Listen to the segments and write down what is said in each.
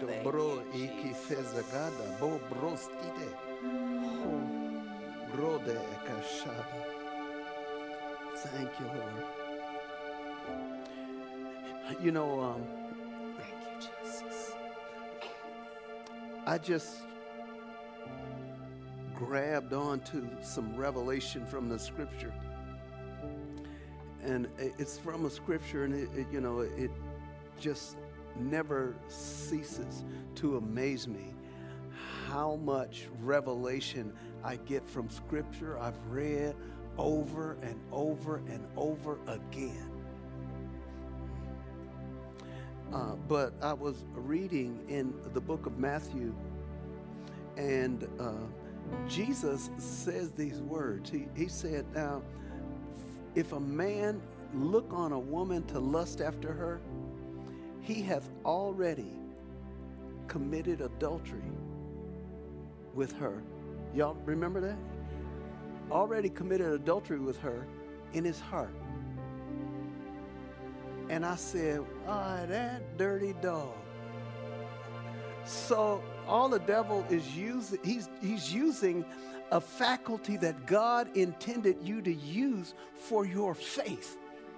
to bro iki fezagada bo brostide ho brode ekashada. Thank you, Lord. You know, Thank you, Jesus. I just grabbed onto some revelation from the scripture, and it's from a scripture, and it just never ceases to amaze me how much revelation I get from scripture I've read over and over and over again. But I was reading in the book of Matthew, and Jesus says these words. He said, now, if a man look on a woman to lust after her, he hath already committed adultery with her. Y'all remember that? Already committed adultery with her in his heart. And I said, that dirty dog. So all the devil is using, he's using a faculty that God intended you to use for your faith.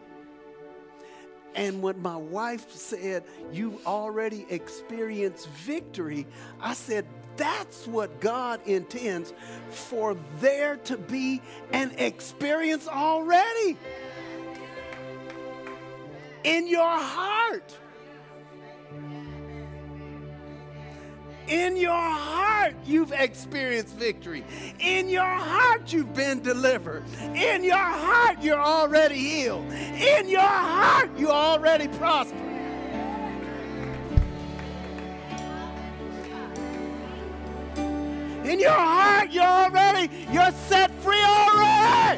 And when my wife said, you already experienced victory, I said, that's what God intends, for there to be an experience already in your heart. In your heart, you've experienced victory. In your heart, you've been delivered. In your heart, you're already healed. In your heart, you already prosper. In your heart, you're set free already.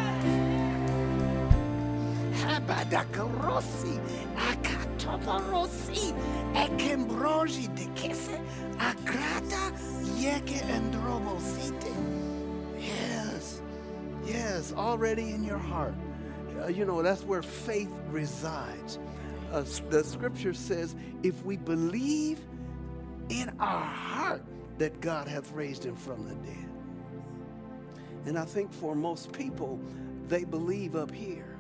Habadakarosi, akatoporosi, ekembroji de kese, akrata yeke andromosite. Yes, already in your heart. That's where faith resides. The scripture says, if we believe in our heart that God hath raised him from the dead. And I think for most people, they believe up here.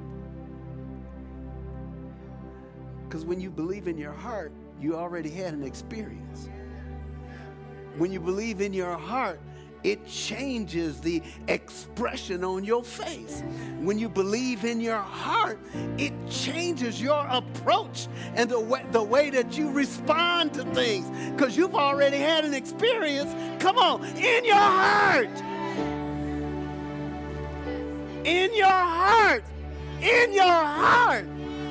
Because when you believe in your heart, you already had an experience. When you believe in your heart, it changes the expression on your face. When you believe in your heart, it changes your approach and the way that you respond to things, because you've already had an experience. Come on, in your heart. In your heart. In your heart.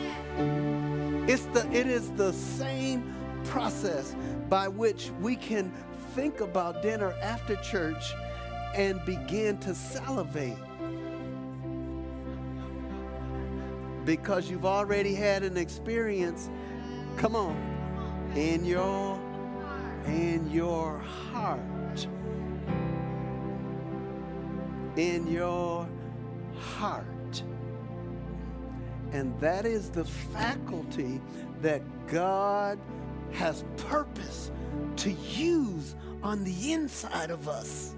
It is the same process by which we can think about dinner after church and begin to salivate, because you've already had an experience. Come on, in your heart. In your heart. And that is the faculty that God has purpose to use on the inside of us,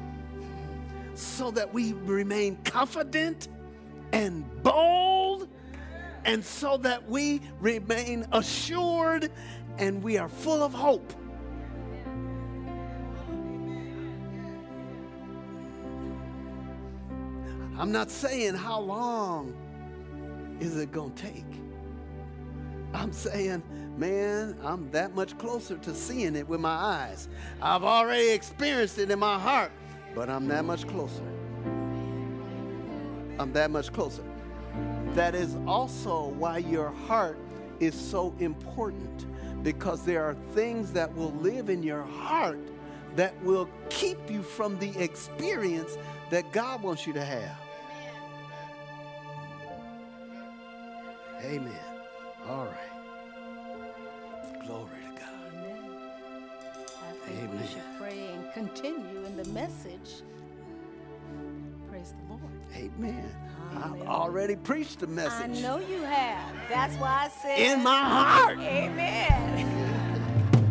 so that we remain confident and bold, and so that we remain assured and we are full of hope. I'm not saying how long is it going to take. I'm saying, man, I'm that much closer to seeing it with my eyes. I've already experienced it in my heart, but I'm that much closer. I'm that much closer. That is also why your heart is so important, because there are things that will live in your heart that will keep you from the experience that God wants you to have. Amen. All right. Glory to God. Amen. I think Amen. we should pray and continue in the message. Praise the Lord. Amen. Hallelujah. I've already preached the message. I know you have. That's why I said. In my heart. Amen.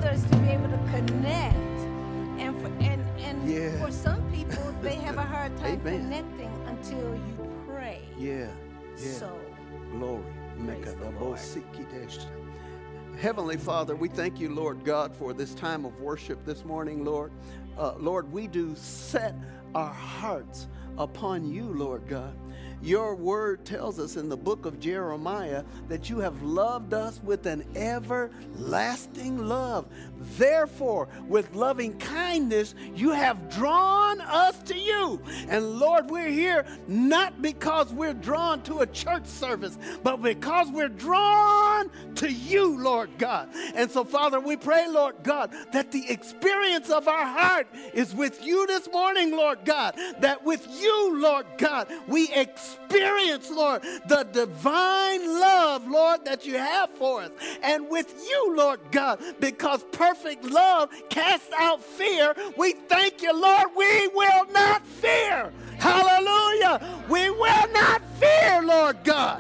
others to be able to connect. And Yeah. for some people, they have a hard time Amen. connecting until you pray. Yeah. Yeah. So, Glory. Praise the Lord. Heavenly Father, we thank you, Lord God, for this time of worship this morning, Lord. Lord, we do set our hearts upon you, Lord God. Your word tells us in the book of Jeremiah that you have loved us with an everlasting love. Therefore, with loving kindness, you have drawn us to you. And Lord, we're here not because we're drawn to a church service, but because we're drawn to you, Lord God. And so, Father, we pray, Lord God, that the experience of our heart is with you this morning, Lord God, that with you, Lord God, we experience, Lord, the divine love, Lord, that you have for us. And with you, Lord God, because perfect love casts out fear, we thank you, Lord, we will not fear. Hallelujah. We will not fear, Lord God.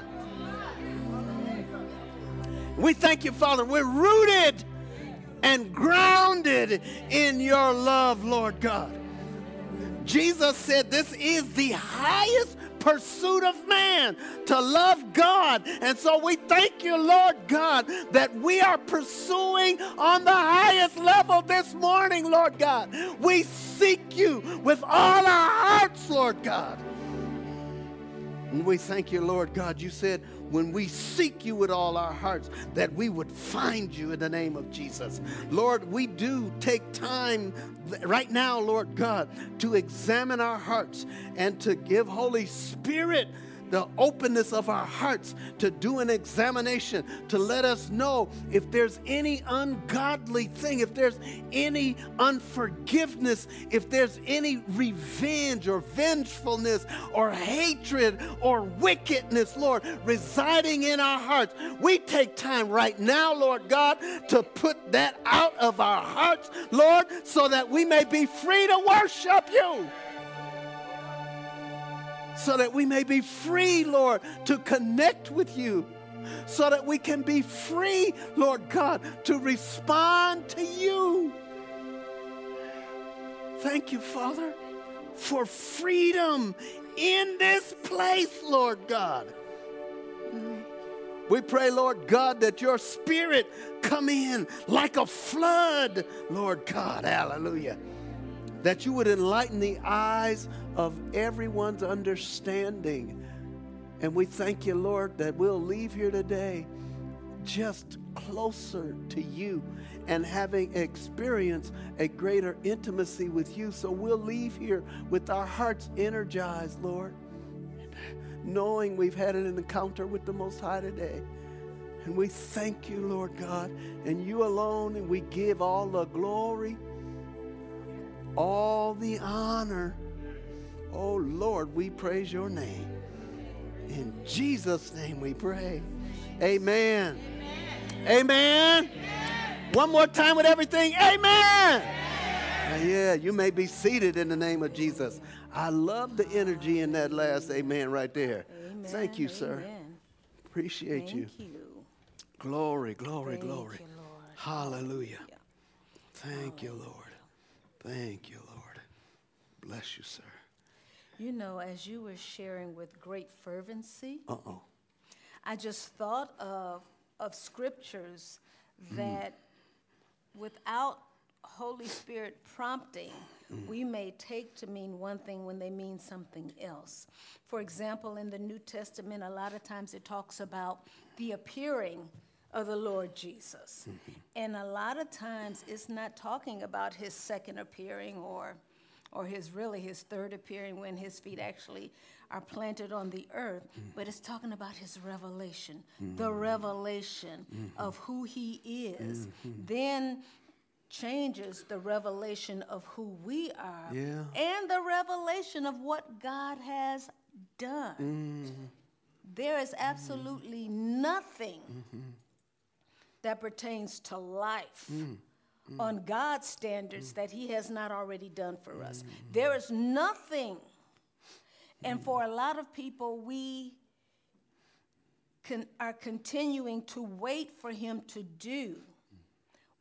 We thank you, Father. We're rooted and grounded in your love, Lord God. Jesus said this is the highest pursuit of man, to love God. And so we thank you, Lord God, that we are pursuing on the highest level this morning, Lord God. We seek you with all our hearts, Lord God. And we thank you, Lord God. You said when we seek you with all our hearts, that we would find you in the name of Jesus. Lord, we do take time right now, Lord God, to examine our hearts and to give Holy Spirit the openness of our hearts to do an examination, to let us know if there's any ungodly thing, if there's any unforgiveness, if there's any revenge or vengefulness or hatred or wickedness, Lord, residing in our hearts. We take time right now, Lord God, to put that out of our hearts, Lord, so that we may be free to worship you. So that we may be free, Lord, to connect with you. So that we can be free, Lord God, to respond to you. Thank you, Father, for freedom in this place, Lord God. We pray, Lord God, that your Spirit come in like a flood, Lord God. Hallelujah. That you would enlighten the eyes of everyone's understanding. And we thank you, Lord, that we'll leave here today just closer to you and having experienced a greater intimacy with you. So we'll leave here with our hearts energized, Lord, knowing we've had an encounter with the Most High today. And we thank you, Lord God, and you alone, and we give all the glory, all the honor. Oh, Lord, we praise your name. In Jesus' name we pray. Amen. Amen. Amen. One more time with everything. Amen. Yeah, you may be seated in the name of Jesus. I love the energy in that last amen right there. Amen. Thank you, sir. Amen. Appreciate you. Thank you. Glory, glory, Thank glory. you, Lord. Hallelujah. Yeah. Thank you, Lord. Thank you, Lord. Bless you, sir. You know, as you were sharing with great fervency, Uh-oh. I just thought of scriptures that without Holy Spirit prompting, we may take to mean one thing when they mean something else. For example, in the New Testament, a lot of times it talks about the appearing of the Lord Jesus. And a lot of times it's not talking about his second appearing or his third appearing when his feet actually are planted on the earth, but it's talking about his revelation, the revelation of who he is. Then changes the revelation of who we are and the revelation of what God has done. There is absolutely nothing that pertains to life on God's standards that he has not already done for us. There is nothing. And for a lot of people, we are continuing to wait for him to do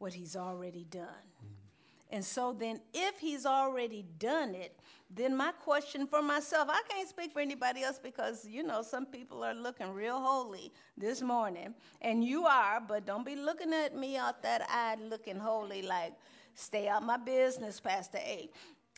what he's already done. And so then if he's already done it, then my question for myself, I can't speak for anybody else because, some people are looking real holy this morning. And you are, but don't be looking at me out that eye looking holy like, stay out my business, Pastor A.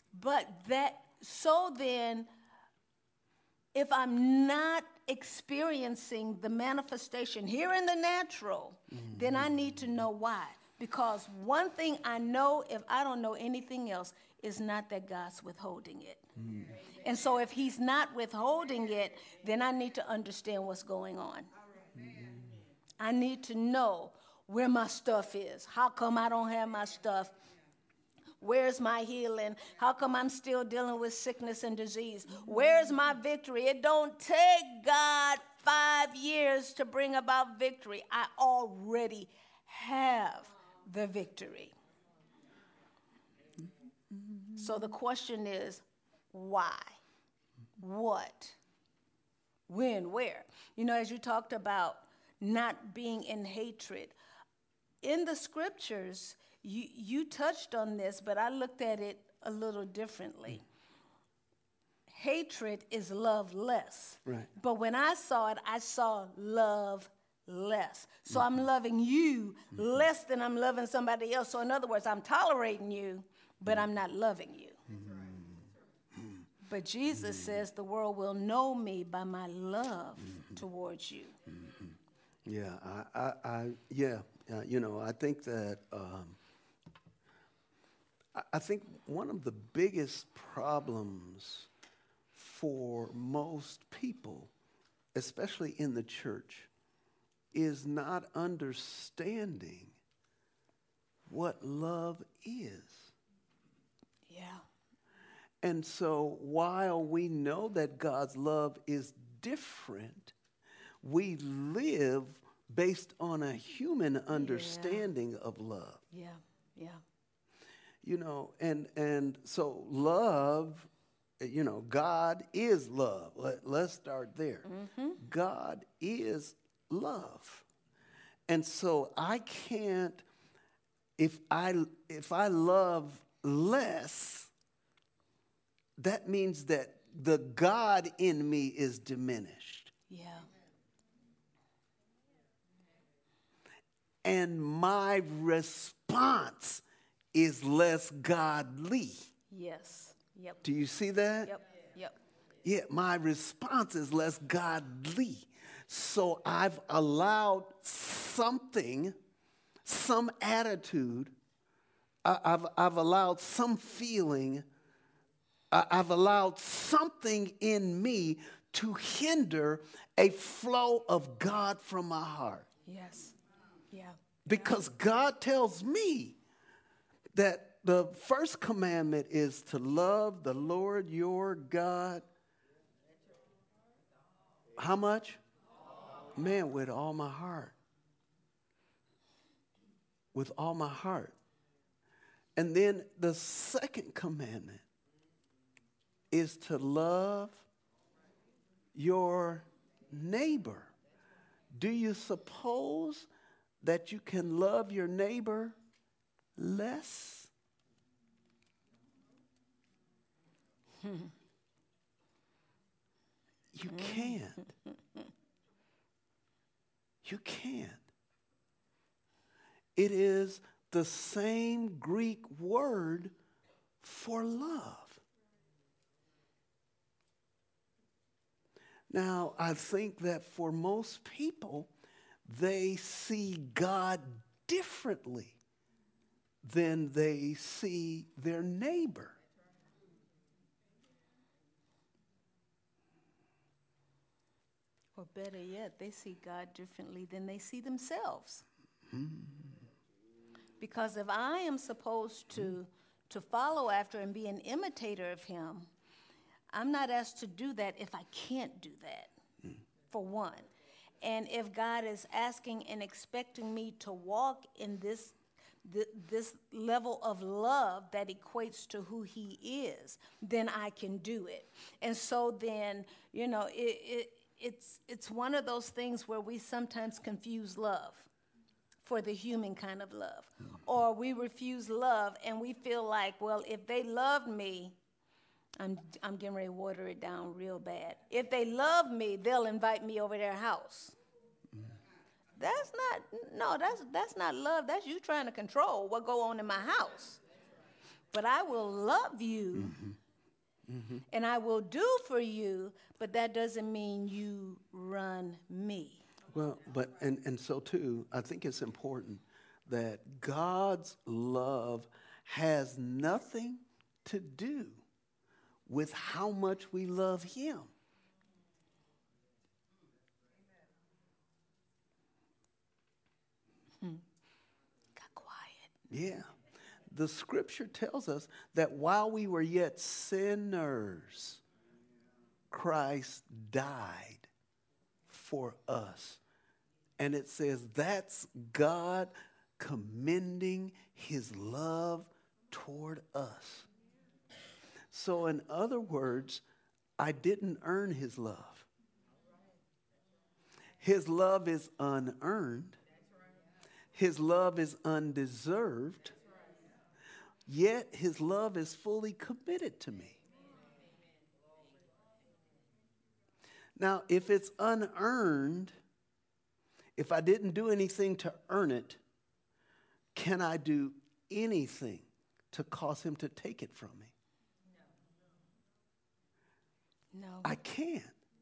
So then, if I'm not experiencing the manifestation here in the natural, then I need to know why. Because one thing I know, if I don't know anything else, is not that God's withholding it. And so if he's not withholding it, then I need to understand what's going on. I need to know where my stuff is. How come I don't have my stuff? Where's my healing? How come I'm still dealing with sickness and disease? Where's my victory? It don't take God 5 years to bring about victory. I already have the victory. So the question is, why? What? When? Where? As you talked about not being in hatred, in the scriptures, you touched on this, but I looked at it a little differently. Hatred is love less. Right. But when I saw it, I saw love less. So I'm loving you less than I'm loving somebody else. So in other words, I'm tolerating you, but I'm not loving you. But Jesus says the world will know me by my love towards you. Yeah, I think that I think one of the biggest problems for most people, especially in the church, is not understanding what love is. Yeah. And so while we know that God's love is different, we live based on a human understanding of love. Yeah, yeah. And so love, God is love. Let's start there. God is love. And so I can't, if I love less, that means that the God in me is diminished. Yeah. And my response is less godly. Yes. Yep. Do you see that? Yep. Yeah, my response is less godly. So I've allowed something, some attitude, I've allowed some feeling, I've allowed something in me to hinder a flow of God from my heart. Yes. Yeah. Because God tells me that the first commandment is to love the Lord your God. How much? Man, with all my heart. With all my heart. And then the second commandment is to love your neighbor. Do you suppose that you can love your neighbor less? You can't. You can't. It is the same Greek word for love. Now, I think that for most people, they see God differently than they see their neighbor. Or better yet, they see God differently than they see themselves. Because if I am supposed to follow after and be an imitator of him, I'm not asked to do that if I can't do that, for one. And if God is asking and expecting me to walk in this level of love that equates to who he is, then I can do it. And so then, it's one of those things where we sometimes confuse love. for the human kind of love. Or we refuse love and we feel like, well, if they loved me, I'm getting ready to water it down real bad. If they love me, they'll invite me over their house. That's not love. That's you trying to control what go on in my house. But I will love you, and I will do for you, but that doesn't mean you run me. Well, but and so too, I think it's important that God's love has nothing to do with how much we love him. Got quiet. Yeah. The scripture tells us that while we were yet sinners, Christ died for us. And it says that's God commending his love toward us. So in other words, I didn't earn his love. His love is unearned. His love is undeserved. Yet his love is fully committed to me. Now, if it's unearned, if I didn't do anything to earn it, can I do anything to cause him to take it from me? No. I can't.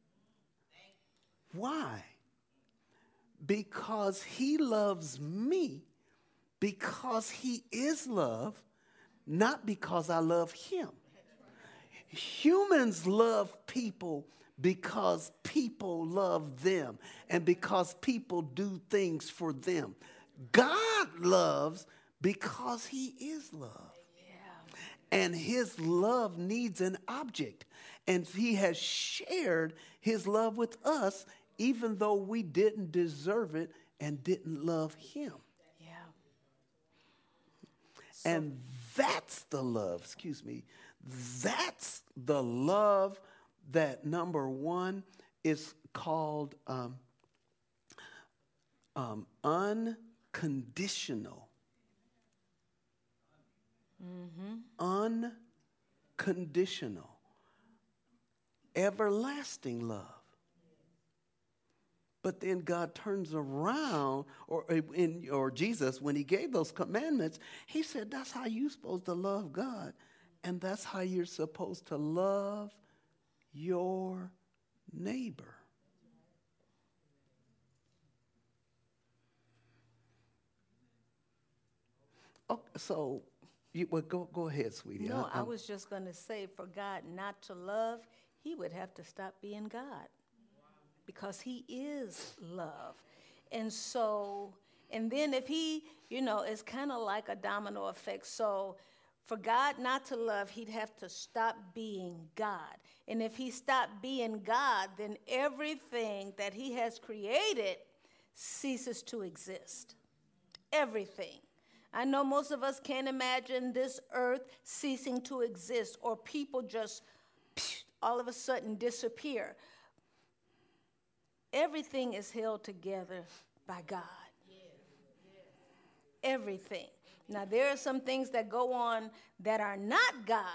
Why? Because he loves me, because he is love, not because I love him. Humans love people because people love them and because people do things for them. God loves because he is love. Yeah. And his love needs an object. And he has shared his love with us even though we didn't deserve it and didn't love him. Yeah. And that's the love, that's the love that, number one, is called unconditional. Unconditional. Everlasting love. But then God turns around, or Jesus, when he gave those commandments, he said, that's how you're supposed to love God. And that's how you're supposed to love your neighbor. Oh, so, go ahead, sweetie. No, I was just going to say, for God not to love, he would have to stop being God. Because he is love. And so, and then if he, it's kind of like a domino effect. So for God not to love, he'd have to stop being God. And if he stopped being God, then everything that he has created ceases to exist. Everything. I know most of us can't imagine this earth ceasing to exist or people just all of a sudden disappear. Everything is held together by God. Everything. Now, there are some things that go on that are not God,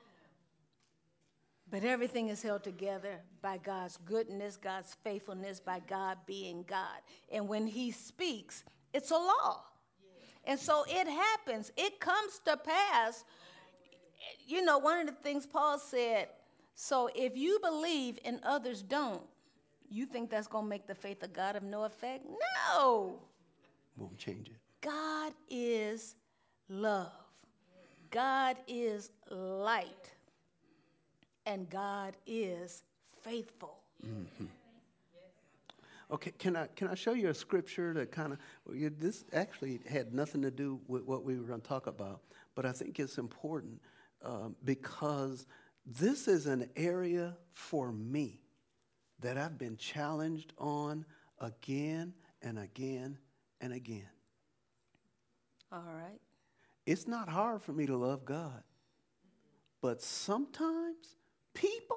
but everything is held together by God's goodness, God's faithfulness, by God being God. And when he speaks, it's a law. And so it happens. It comes to pass. One of the things Paul said, so if you believe and others don't, you think that's going to make the faith of God of no effect? No. Won't change it. God is love. God is light. And God is faithful. Mm-hmm. Okay, can I show you a scripture that kind of, this actually had nothing to do with what we were going to talk about, but I think it's important because this is an area for me that I've been challenged on again and again and again. All right. It's not hard for me to love God, but sometimes people,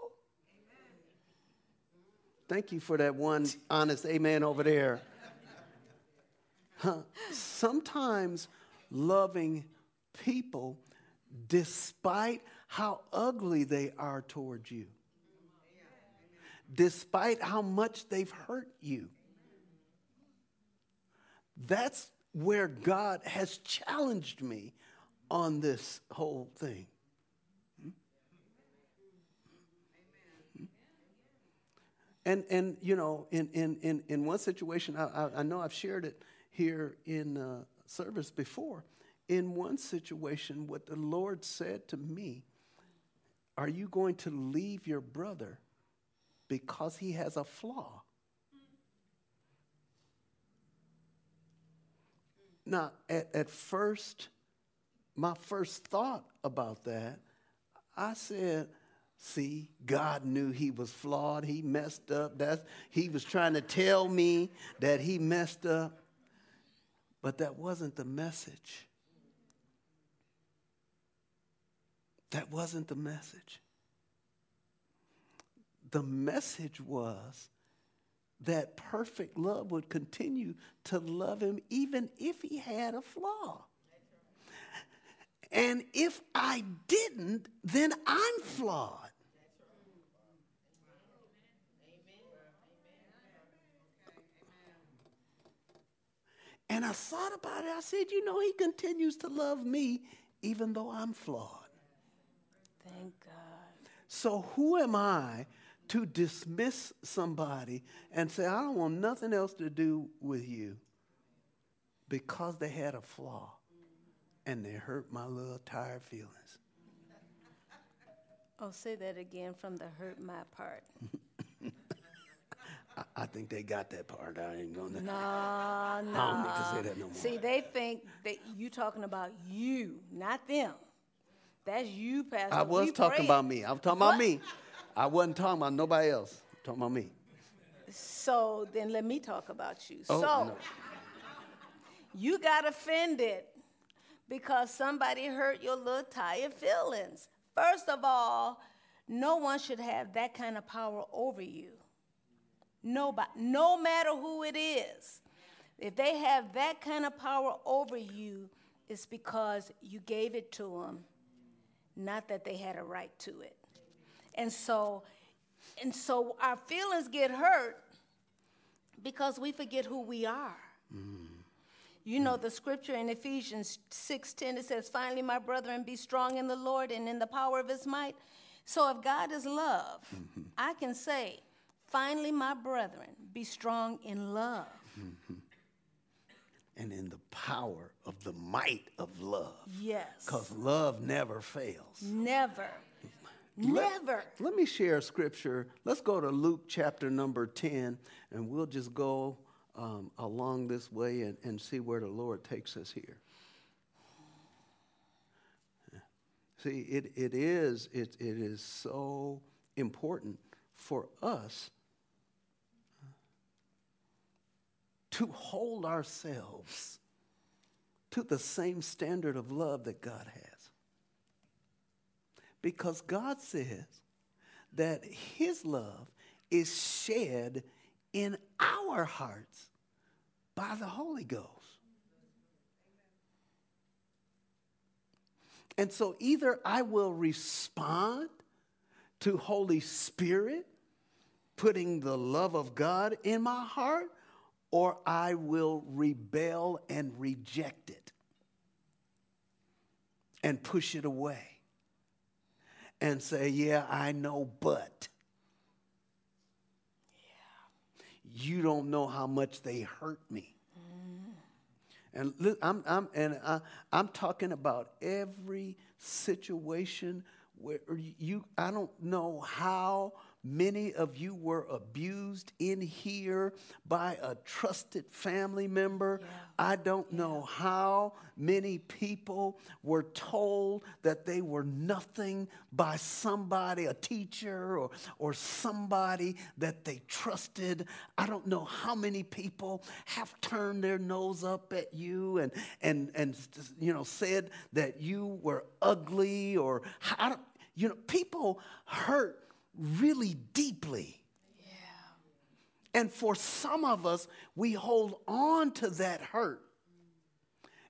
thank you for that one honest amen over there. Sometimes loving people despite how ugly they are towards you, despite how much they've hurt you. That's where God has challenged me on this whole thing. And you know, in one situation, I know I've shared it here in service before. In one situation, what the Lord said to me, are you going to leave your brother because he has a flaw? Now, at first, my first thought about that, I said, see, God knew he was flawed. He messed up. He was trying to tell me that he messed up. But that wasn't the message. That wasn't the message. The message was that perfect love would continue to love him even if he had a flaw. And if I didn't, then I'm flawed. And I thought about it. I said, you know, he continues to love me even though I'm flawed. Thank God. So who am I to dismiss somebody and say, I don't want nothing else to do with you because they had a flaw and they hurt my little tired feelings? Oh, say that again from the hurt my part. I think they got that part. I ain't going to. No. I don't need to say that no more. See, they think that you talking about you, not them. That's you, Pastor. I was talking about me. I was talking about me. I wasn't talking about nobody else. I'm talking about me. So then let me talk about you. Oh, so no. You got offended because somebody hurt your little tired feelings. First of all, no one should have that kind of power over you. Nobody, no matter who it is. If they have that kind of power over you, it's because you gave it to them, not that they had a right to it. And so our feelings get hurt because we forget who we are. You know the scripture in Ephesians 6:10, it says, finally, my brethren, be strong in the Lord and in the power of his might. So if God is love, I can say, finally, my brethren, be strong in love. And in the power of the might of love. Yes. Because love never fails. Never. Never. Let me share a scripture. Let's go to Luke chapter number 10, and we'll just go along this way and see where the Lord takes us here. See, it is so important for us to hold ourselves to the same standard of love that God has. Because God says that his love is shed in our hearts by the Holy Ghost. And so either I will respond to Holy Spirit putting the love of God in my heart, or I will rebel and reject it and push it away and say, yeah, I know, but you don't know how much they hurt me. And look, I'm talking about every situation where I don't know how many of you were abused in here by a trusted family member. Yeah. I don't know how many people were told that they were nothing by somebody, a teacher or somebody that they trusted. I don't know how many people have turned their nose up at you and you know, said that you were ugly, or you know, people hurt really deeply. Yeah. And for some of us, we hold on to that hurt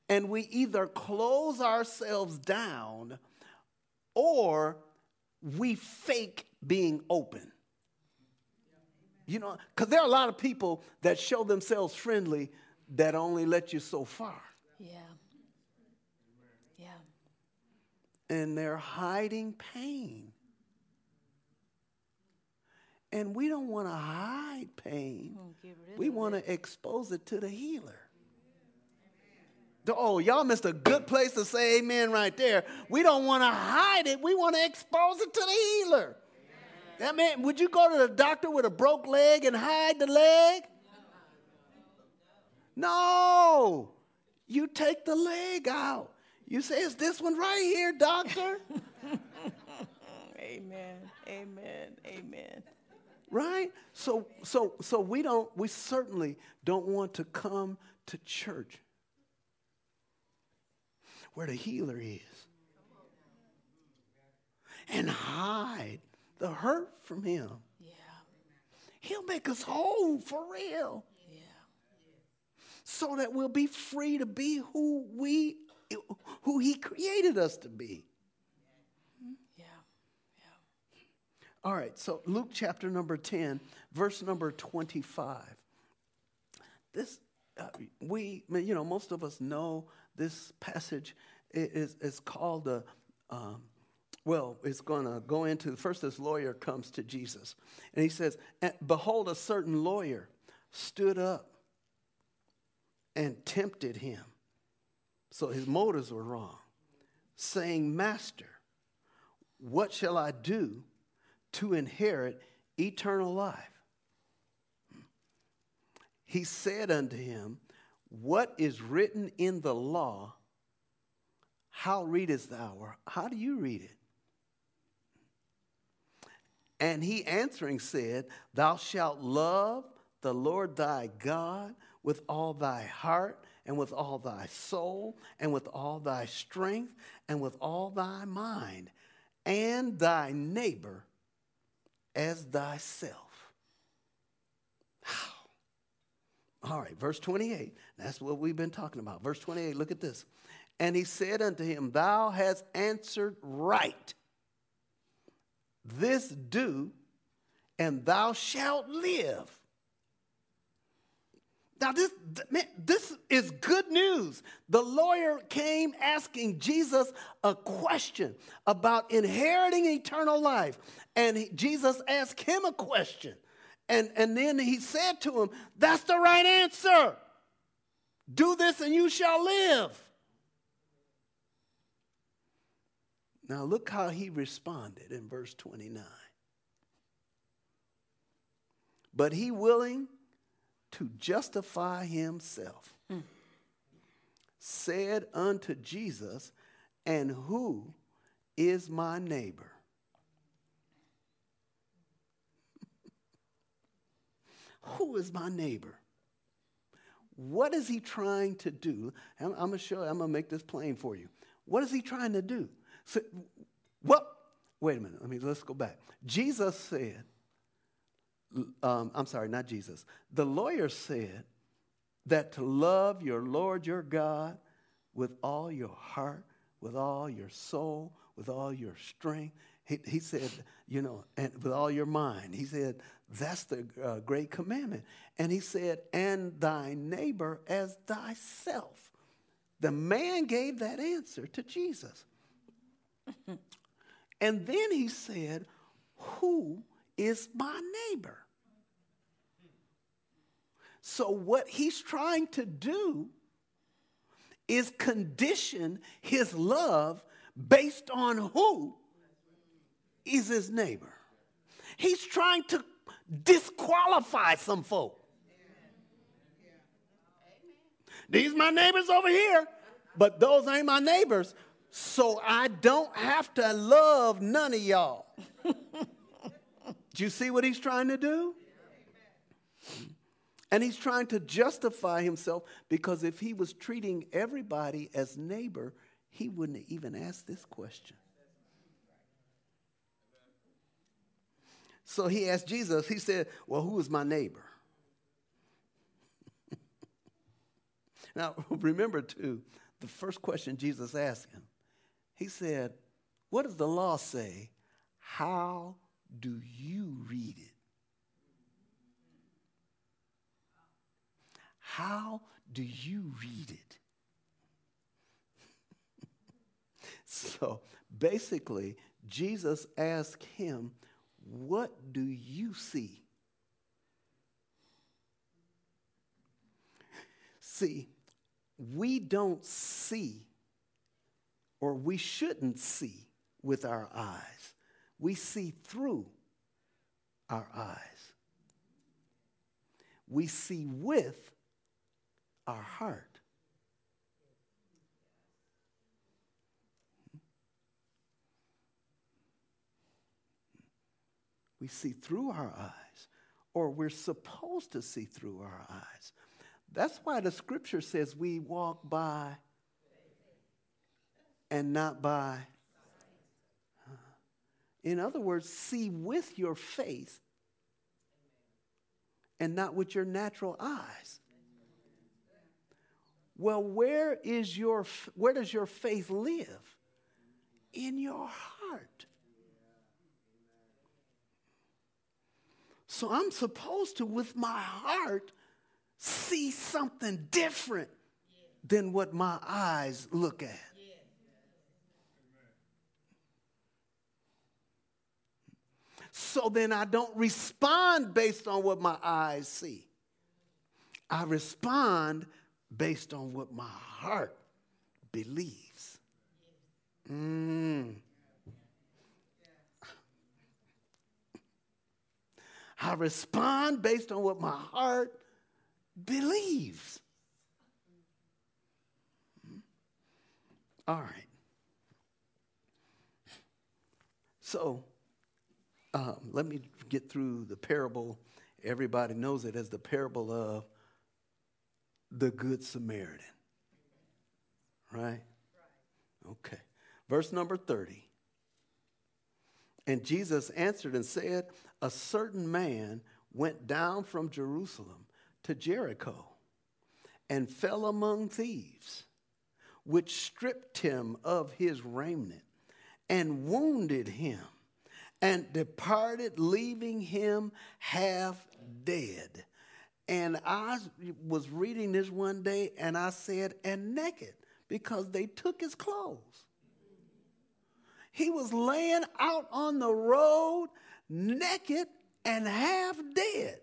And we either close ourselves down or we fake being open. You know, because there are a lot of people that show themselves friendly that only let you so far. Yeah. Yeah. And they're hiding pain. And we don't want to hide pain. We want to expose it to the healer. Oh, y'all missed a good place to say amen right there. We don't want to hide it. We want to expose it to the healer. That man, would you go to the doctor with a broke leg and hide the leg? No. You take the leg out. You say, it's this one right here, doctor. Amen. Amen. Amen. Right? So we certainly don't want to come to church where the healer is and hide the hurt from him. Yeah. He'll make us whole for real. Yeah. So that we'll be free to be who he created us to be. Yeah. All right, so Luke chapter number 10, verse number 25. This, most of us know this passage is called it's going to go into, first this lawyer comes to Jesus. And he says, behold, a certain lawyer stood up and tempted him. So his motives were wrong, saying, Master, what shall I do to inherit eternal life? He said unto him, what is written in the law? How readest thou? Or how do you read it? And he answering said, thou shalt love the Lord thy God with all thy heart and with all thy soul and with all thy strength and with all thy mind, and thy neighbor as thyself. All right, verse 28. That's what we've been talking about. Verse 28, look at this. And he said unto him, thou hast answered right. This do, and thou shalt live. Now, this is good news. The lawyer came asking Jesus a question about inheriting eternal life. And Jesus asked him a question. And then he said to him, that's the right answer. Do this and you shall live. Now look how he responded in verse 29. But he willing to justify himself, said unto Jesus, and who is my neighbor? Who is my neighbor? What is he trying to do? I'm going to show you. I'm going to make this plain for you. What is he trying to do? So, wait a minute. Let's go back. Jesus said, not Jesus. The lawyer said that to love your Lord your God with all your heart, with all your soul, with all your strength. He said, and with all your mind. He said, that's the great commandment. And he said, and thy neighbor as thyself. The man gave that answer to Jesus. And then he said, who is my neighbor? So what he's trying to do is condition his love based on who is his neighbor. He's trying to disqualify some folk. These my neighbors over here, but those ain't my neighbors, so I don't have to love none of y'all. Do you see what he's trying to do? And he's trying to justify himself, because if he was treating everybody as neighbor, he wouldn't even ask this question. So he asked Jesus, he said, well, who is my neighbor? Now, remember, too, the first question Jesus asked him, he said, what does the law say? How do you read it? How do you read it? So basically, Jesus asked him, what do you see? See, we don't see, or we shouldn't see with our eyes. We see through our eyes. We see with our heart. We see through our eyes, or we're supposed to see through our eyes. That's why the scripture says we walk by and not by. In other words, see with your faith and not with your natural eyes. Well, where does your faith live? In your heart. So I'm supposed to, with my heart, see something different than what my eyes look at. So then I don't respond based on what my eyes see. I respond based on what my heart believes. I respond based on what my heart believes. All right. So let me get through the parable. Everybody knows it as the parable of the Good Samaritan. Right? Okay. Verse number 30. And Jesus answered and said, a certain man went down from Jerusalem to Jericho and fell among thieves, which stripped him of his raiment and wounded him and departed, leaving him half dead. And I was reading this one day and I said, and naked, because they took his clothes. He was laying out on the road naked and half dead.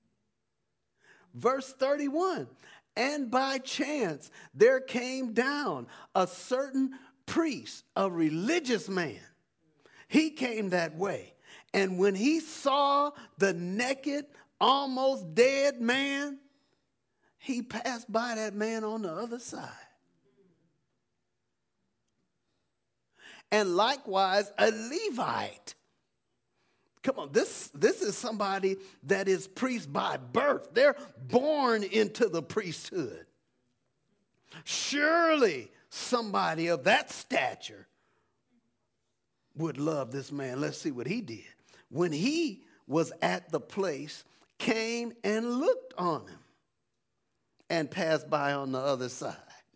Verse 31, and by chance there came down a certain priest, a religious man. He came that way. And when he saw the naked, almost dead man, he passed by that man on the other side. And likewise, a Levite. Come on, this is somebody that is priest by birth. They're born into the priesthood. Surely somebody of that stature would love this man. Let's see what he did. When he was at the place, came and looked on him and passed by on the other side.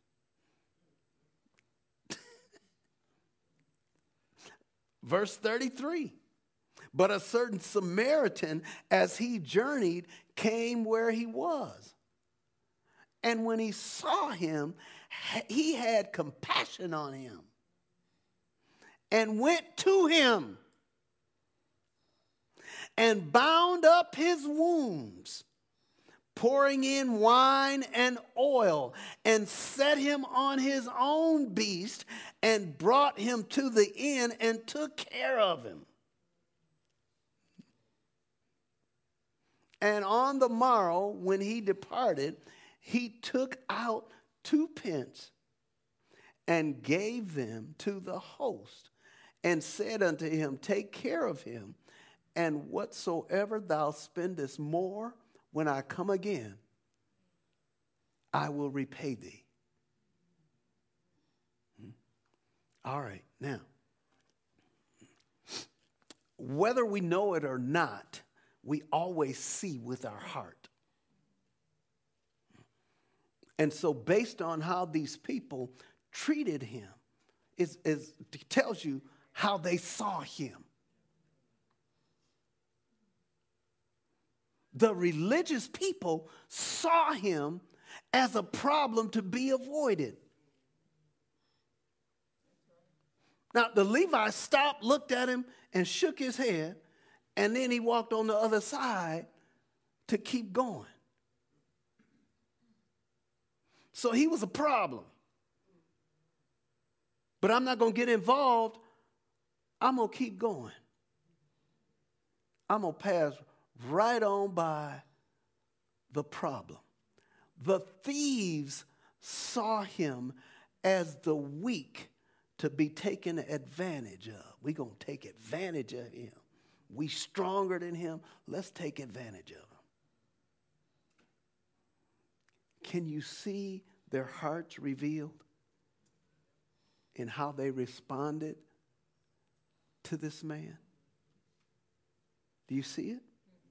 Verse 33, but a certain Samaritan, as he journeyed, came where he was. And when he saw him, he had compassion on him and went to him and bound up his wounds, pouring in wine and oil, and set him on his own beast and brought him to the inn and took care of him. And on the morrow, when he departed, he took out 2 pence and gave them to the host and said unto him, take care of him, and whatsoever thou spendest more, when I come again, I will repay thee. All right, now, whether we know it or not, we always see with our heart. And so based on how these people treated him, it tells you how they saw him. The religious people saw him as a problem to be avoided. Now, the Levite stopped, looked at him, and shook his head, and then he walked on the other side to keep going. So he was a problem. But I'm not going to get involved. I'm going to keep going. I'm going to pass right on by the problem. The thieves saw him as the weak to be taken advantage of. We're going to take advantage of him. We stronger than him. Let's take advantage of him. Can you see their hearts revealed in how they responded to this man? Do you see it?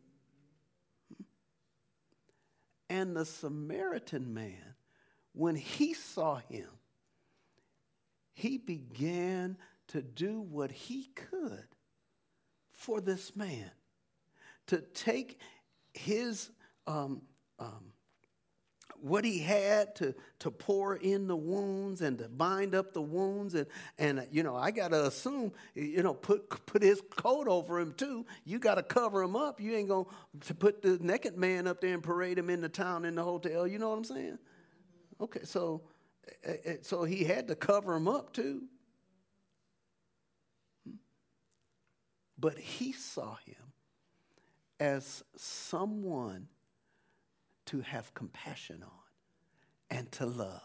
And the Samaritan man, when he saw him, he began to do what he could for this man, to take his what he had to pour in the wounds and to bind up the wounds. And you know, I got to assume, you know, put his coat over him too. You got to cover him up. You ain't going to put the naked man up there and parade him in the town, in the hotel. You know what I'm saying? Okay, so he had to cover him up too. But he saw him as someone to have compassion on and to love.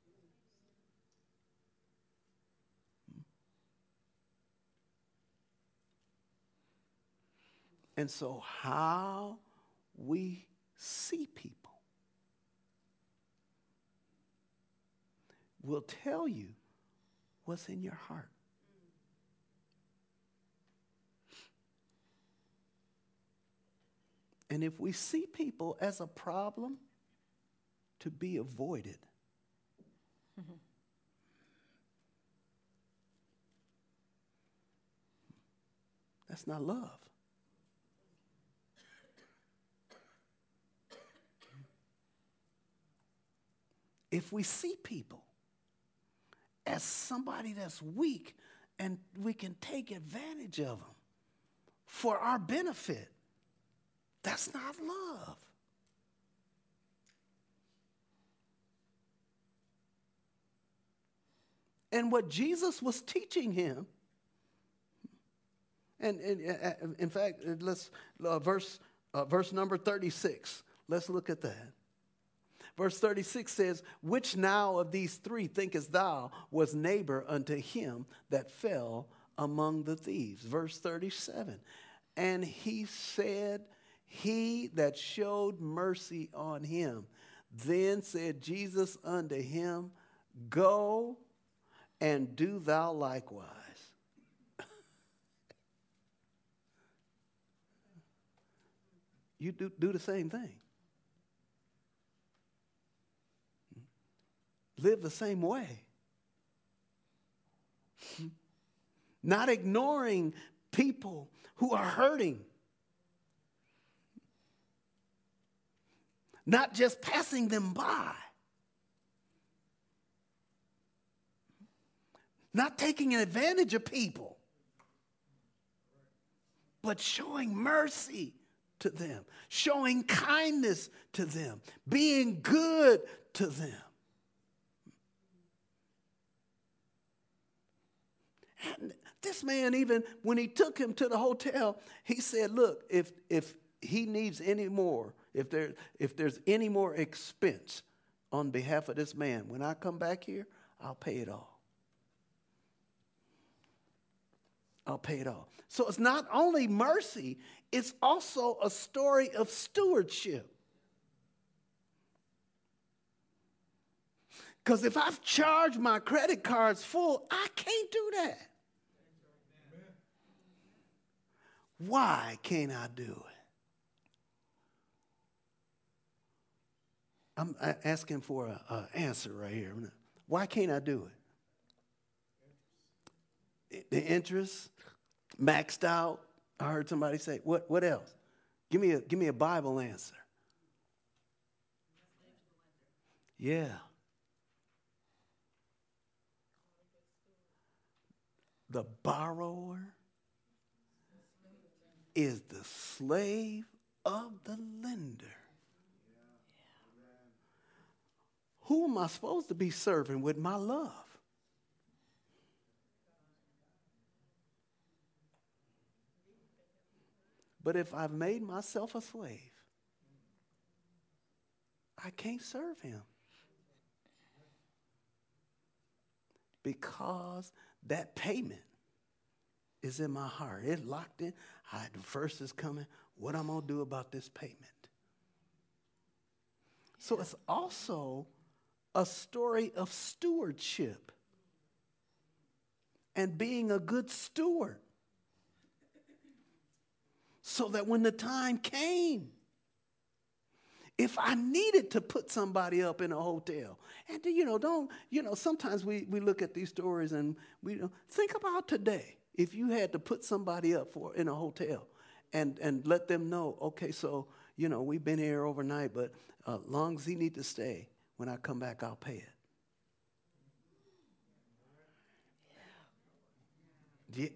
And so how we see people will tell you what's in your heart. And if we see people as a problem to be avoided, that's not love. If we see people as somebody that's weak and we can take advantage of them for our benefit, that's not love. And what Jesus was teaching him, and in fact, let's verse number 36. Let's look at that. Verse 36 says, "Which now of these three thinkest thou was neighbor unto him that fell among the thieves?" Verse 37, "And he said, he that showed mercy on him. Then said Jesus unto him, Go and do thou likewise." You do the same thing. Live the same way. Not ignoring people who are hurting. Not just passing them by. Not taking advantage of people. But showing mercy to them. Showing kindness to them. Being good to them. And this man, even when he took him to the hotel, he said, look, if he needs any more, if there's any more expense on behalf of this man, when I come back here, I'll pay it all. I'll pay it all. So it's not only mercy, it's also a story of stewardship. Because if I've charged my credit cards full, I can't do that. Why can't I do it? I'm asking for an answer right here. Why can't I do it? The interest, maxed out. I heard somebody say, what else? Give me a Bible answer. Yeah. The borrower is the slave of the lender. Who am I supposed to be serving with my love? But if I've made myself a slave, I can't serve him. Because that payment is in my heart. It's locked in. The first is coming. What I'm going to do about this payment? So it's also a story of stewardship and being a good steward. So that when the time came, if I needed to put somebody up in a hotel, and sometimes we look at these stories and we think about today. If you had to put somebody up in a hotel and let them know, okay, so, we've been here overnight, but long as he need to stay, when I come back, I'll pay it. Yeah.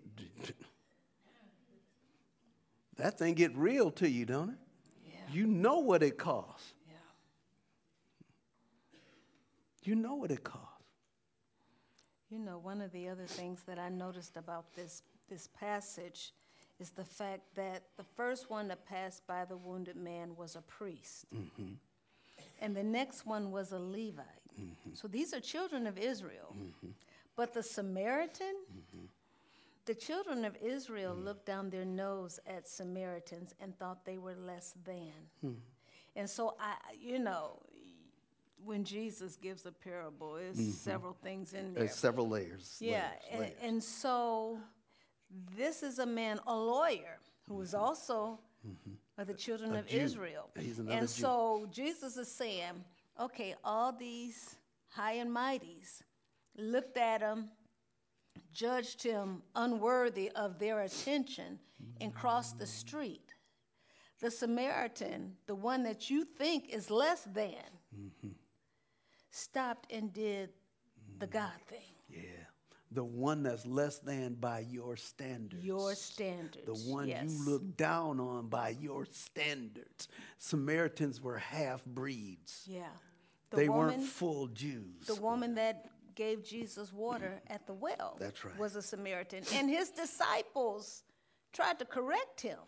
That thing get real to you, don't it? Yeah. You know what it costs. Yeah. You know what it costs. One of the other things that I noticed about this passage is the fact that the first one to pass by the wounded man was a priest. Mm-hmm. And the next one was a Levite. Mm-hmm. So these are children of Israel. Mm-hmm. But the Samaritan, the children of Israel looked down their nose at Samaritans and thought they were less than. And so when Jesus gives a parable, there's several things in there. There's several layers. Yeah, layers. And so this is a man, a lawyer, who is also of the children of Israel. He's another and Jew. So Jesus is saying, okay, all these high and mighties looked at him, judged him unworthy of their attention, and crossed the street. The Samaritan, the one that you think is less than, stopped and did the God thing. Yeah. The one that's less than by your standards. Your standards. The one yes. you look down on by your standards. Samaritans were half-breeds. Yeah. They weren't full Jews. The woman that gave Jesus water at the well That's right. was a Samaritan. And his disciples tried to correct him.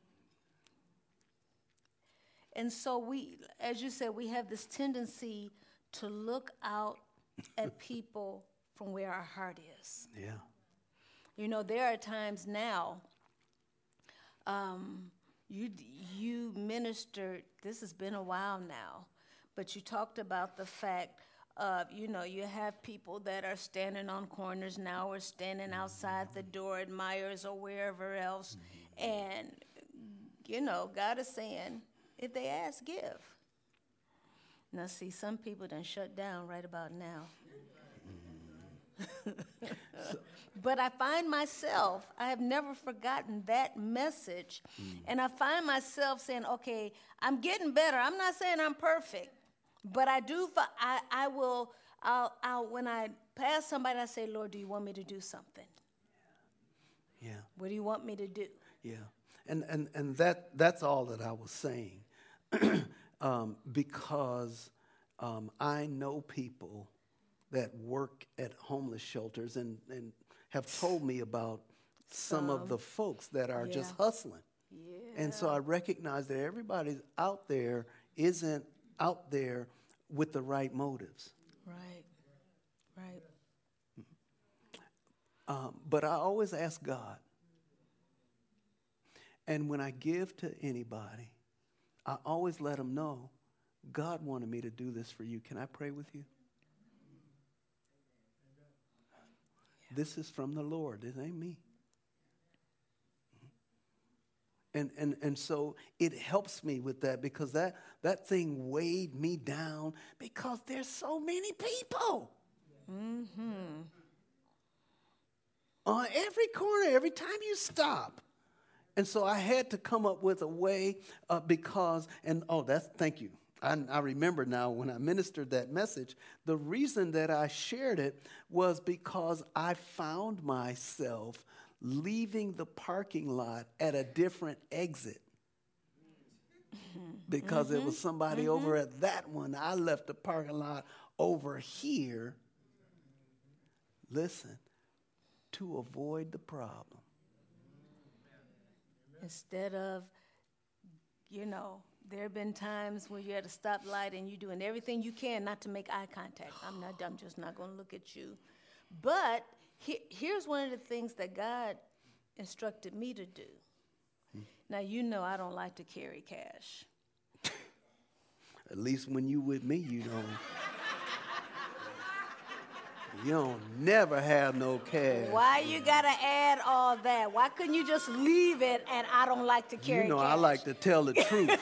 And so we, as you said, we have this tendency to look out at people from where our heart is. Yeah. There are times now, you ministered, this has been a while now, but you talked about the fact of, you have people that are standing on corners now or standing outside the door at Myers or wherever else. And, God is saying, if they ask, give. Now, see, some people done shut down right about now. But I find myself, I have never forgotten that message. And I find myself saying, okay, I'm getting better. I'm not saying I'm perfect, but I do, I'll when I pass somebody, I say, Lord, do you want me to do something? Yeah. What do you want me to do? Yeah. And that's all that I was saying. Because I know people that work at homeless shelters and have told me about some of the folks that are just hustling. Yeah. And so I recognize that everybody out there isn't out there with the right motives. Right. But I always ask God. And when I give to anybody, I always let them know, God wanted me to do this for you. Can I pray with you? This is from the Lord. It ain't me. And so it helps me with that because that thing weighed me down because there's so many people. Mm-hmm. On every corner, every time you stop. And so I had to come up with a way thank you. I remember now when I ministered that message, the reason that I shared it was because I found myself leaving the parking lot at a different exit. Because it was somebody over at that one. I left the parking lot over here. Listen, to avoid the problem. Instead of, there have been times when you're at a stoplight and you're doing everything you can not to make eye contact. I'm just not going to look at you. But here's one of the things that God instructed me to do. Now, I don't like to carry cash. At least when you with me, you don't. You don't never have no cash. Why you got to add all that? Why couldn't you just leave it and I don't like to carry cash? I like to tell the truth.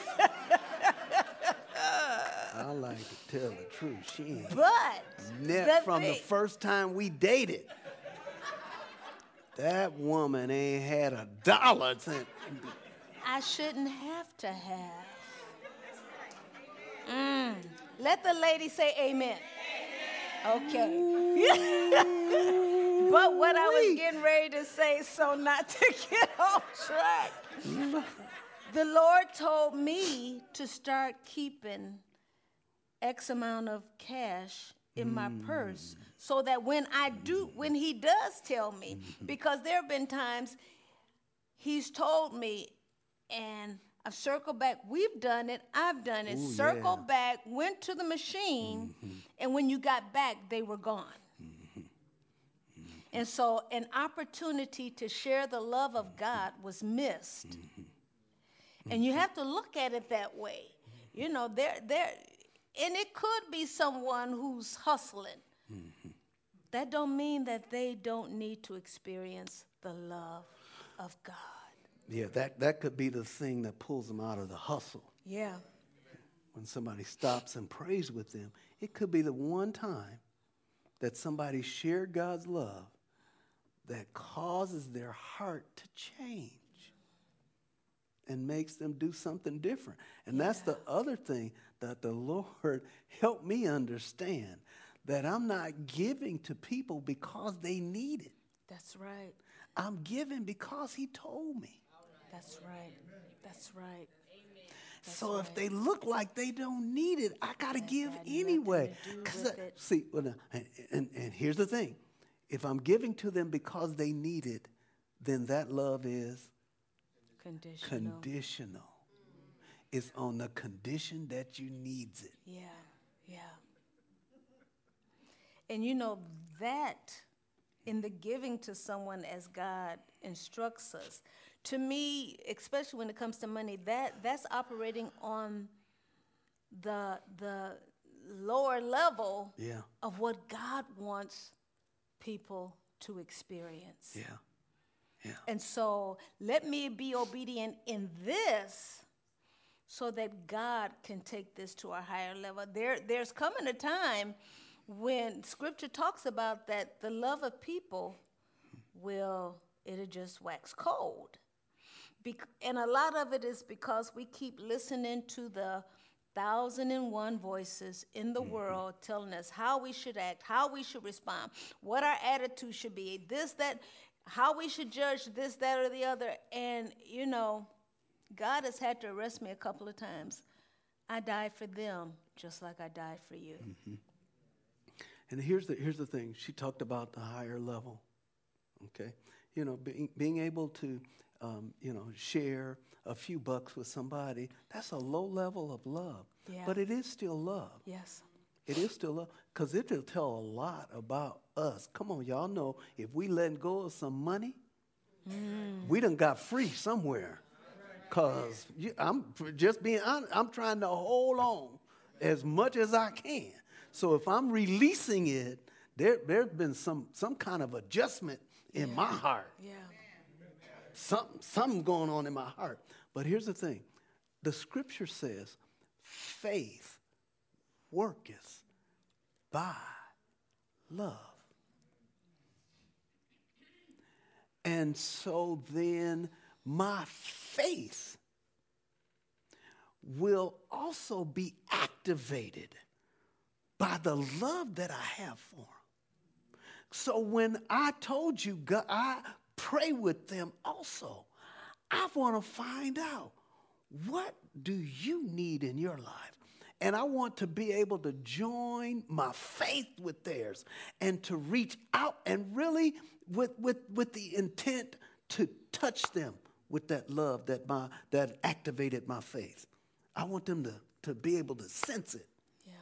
I like to tell the truth. She ain't. But from the first time we dated, that woman ain't had $1 since. I shouldn't have to have. Let the lady say amen. Okay. But what I was getting ready to say, so not to get off track, the Lord told me to start keeping X amount of cash in my purse so that when he does tell me, because there have been times he's told me, and I've circled back. We've done it. I've done it. Circled back, went to the machine, and when you got back, they were gone. And so an opportunity to share the love of God was missed. And you have to look at it that way. And it could be someone who's hustling. That don't mean that they don't need to experience the love of God. Yeah, that could be the thing that pulls them out of the hustle. Yeah. When somebody stops and prays with them, it could be the one time that somebody shared God's love that causes their heart to change and makes them do something different. And that's the other thing that the Lord helped me understand, that I'm not giving to people because they need it. That's right. I'm giving because he told me. That's right. That's right. So if they look like they don't need it, I got to give anyway. See, and here's the thing. If I'm giving to them because they need it, then that love is conditional. It's on the condition that you needs it. Yeah, yeah. And that in the giving to someone as God instructs us, to me, especially when it comes to money, that's operating on the lower level of what God wants people to experience. Yeah. Yeah. And so let me be obedient in this so that God can take this to a higher level. There's coming a time when Scripture talks about that the love of people it'll just wax cold. And a lot of it is because we keep listening to the 1,001 voices in the world telling us how we should act, how we should respond, what our attitude should be, this, that, how we should judge this, that, or the other. And, God has had to arrest me a couple of times. I died for them just like I died for you. Mm-hmm. And here's the thing. She talked about the higher level, okay? Being able to, share a few bucks with somebody, that's a low level of love. Yeah. But it is still love. Yes. It is still love, because it'll tell a lot about us. Come on, y'all know, if we letting go of some money, we done got free somewhere. Because I'm just being honest, I'm trying to hold on as much as I can. So if I'm releasing it, there's been some kind of adjustment in my heart. Yeah. Something going on in my heart. But here's the thing. The scripture says, faith worketh by love. And so then my faith will also be activated by the love that I have for them. So when I told you, God, I pray with them also, I want to find out, what do you need in your life? And I want to be able to join my faith with theirs and to reach out and really with the intent to touch them with that love that activated my faith. I want them to be able to sense it.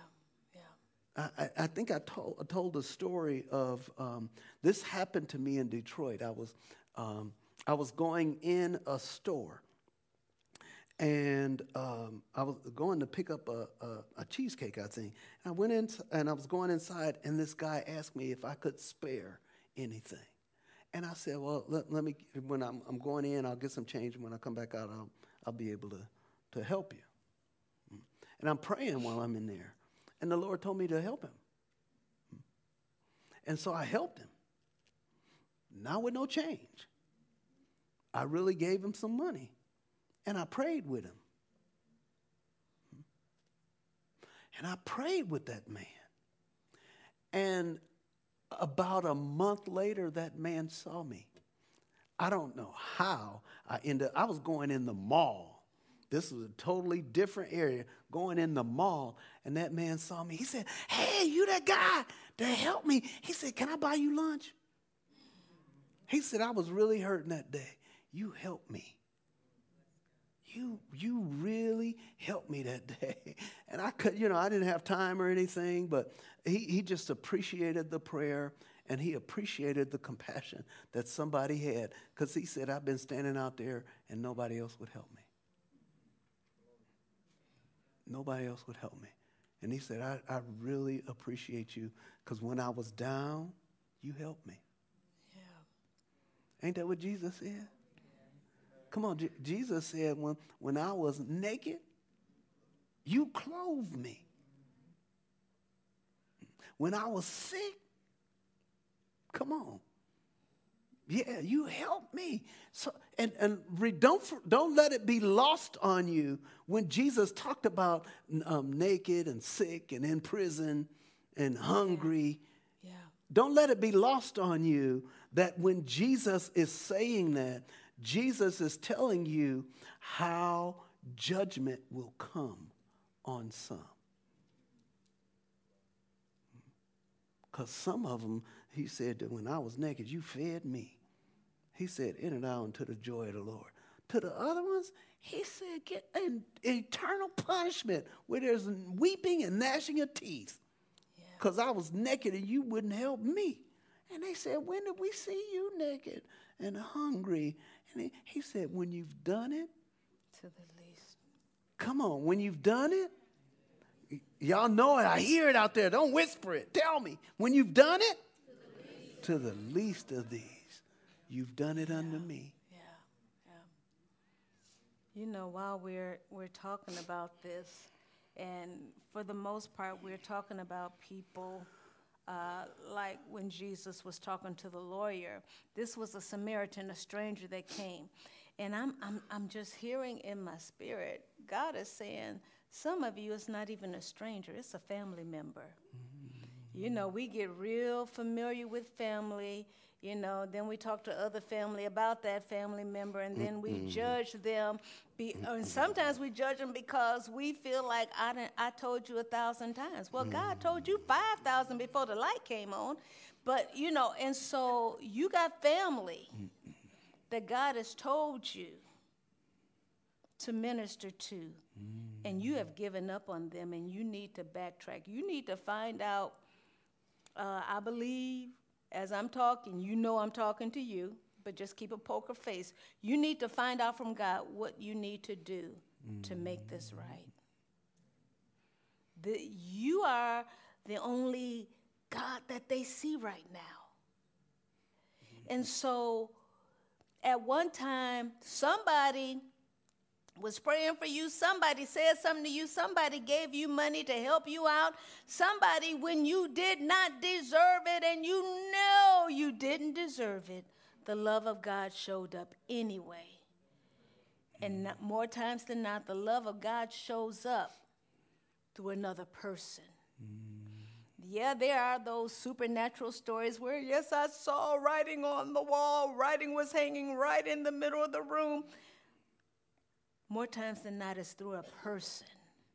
I think I told a story of this happened to me in Detroit. I was going in a store, and I was going to pick up a cheesecake, I think. And I went in, and I was going inside, and this guy asked me if I could spare anything. And I said, well, let me, when I'm going in, I'll get some change, and when I come back out, I'll be able to help you. And I'm praying while I'm in there. And the Lord told me to help him. And so I helped him. Not with no change. I really gave him some money. And I prayed with him. And I prayed with that man. And about a month later, that man saw me. I don't know how I was going in the mall. This was a totally different area, going in the mall, and that man saw me. He said, hey, you that guy that helped me. He said, can I buy you lunch? He said, I was really hurting that day. You helped me. You really helped me that day. And I didn't have time or anything, but he just appreciated the prayer, and he appreciated the compassion that somebody had, because he said, I've been standing out there and nobody else would help me. Nobody else would help me. And he said, I really appreciate you, because when I was down, you helped me. Yeah. Ain't that what Jesus said? Come on, Jesus said, when I was naked, you clothed me. When I was sick, come on. Yeah, you helped me. So don't let it be lost on you when Jesus talked about naked and sick and in prison and hungry. Yeah. Don't let it be lost on you that when Jesus is saying that, Jesus is telling you how judgment will come on some. Because some of them, he said that when I was naked, you fed me. He said, enter thou into the joy of the Lord. To the other ones, he said, get an eternal punishment where there's weeping and gnashing of teeth. Because I was naked and you wouldn't help me. And they said, when did we see you naked and hungry? And he said, when you've done it. To the least. Come on, when you've done it. Y'all know it. I hear it out there. Don't whisper it. Tell me. When you've done it. To the least of these. You've done it unto me. Yeah, yeah. You know, while we're talking about this, and for the most part, we're talking about people like when Jesus was talking to the lawyer. This was a Samaritan, a stranger that came. And I'm just hearing in my spirit, God is saying, some of you, it's not even a stranger, it's a family member. Mm-hmm. You know, we get real familiar with family. You know, then we talk to other family about that family member, and then we judge them. And sometimes we judge them because we feel like I told you 1,000 times. Well, God told you 5,000 before the light came on. But, you know, and so you got family that God has told you to minister to, and you have given up on them, and you need to backtrack. You need to find out, I believe, as I'm talking, you know I'm talking to you, but just keep a poker face. You need to find out from God what you need to do to make this right. You are the only God that they see right now. And so at one time, somebody was praying for you, somebody said something to you, somebody gave you money to help you out, somebody when you did not deserve it and you know you didn't deserve it, the love of God showed up anyway. And more times than not, the love of God shows up through another person. Yeah, there are those supernatural stories where, yes, I saw writing on the wall, writing was hanging right in the middle of the room. More times than not, it's through a person.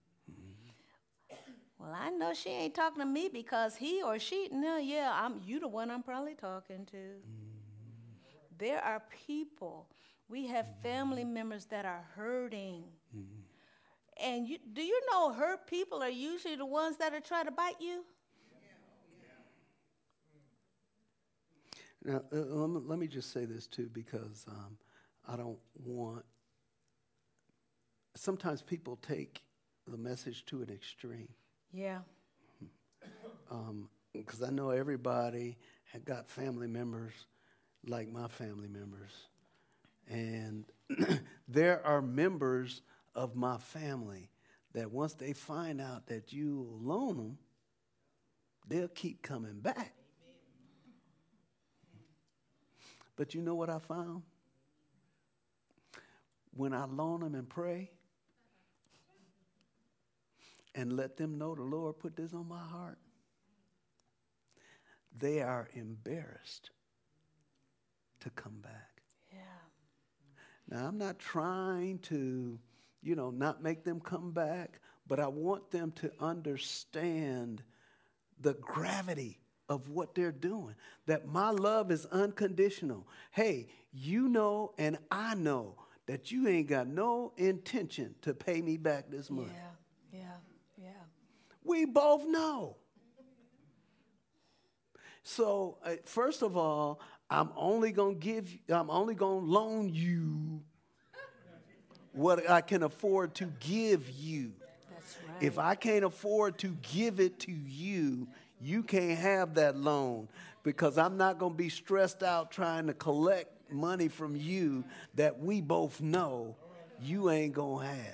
Well, I know she ain't talking to me because he or she, no, yeah, you the one I'm probably talking to. There are people, we have family members that are hurting. And do you know hurt people are usually the ones that are trying to bite you? Now, let me just say this too, because I don't want. Sometimes people take the message to an extreme. Yeah. Because I know everybody had got family members like my family members. And there are members of my family that once they find out that you loan them, they'll keep coming back. But you know what I found? When I loan them and pray and let them know the Lord put this on my heart, they are embarrassed to come back. Yeah. Now, I'm not trying to, not make them come back, but I want them to understand the gravity of what they're doing, that my love is unconditional. Hey, you know and I know that you ain't got no intention to pay me back this money. Yeah. We both know. So, first of all, I'm only going to loan you what I can afford to give you. That's right. If I can't afford to give it to you, you can't have that loan, because I'm not going to be stressed out trying to collect money from you that we both know you ain't going to have.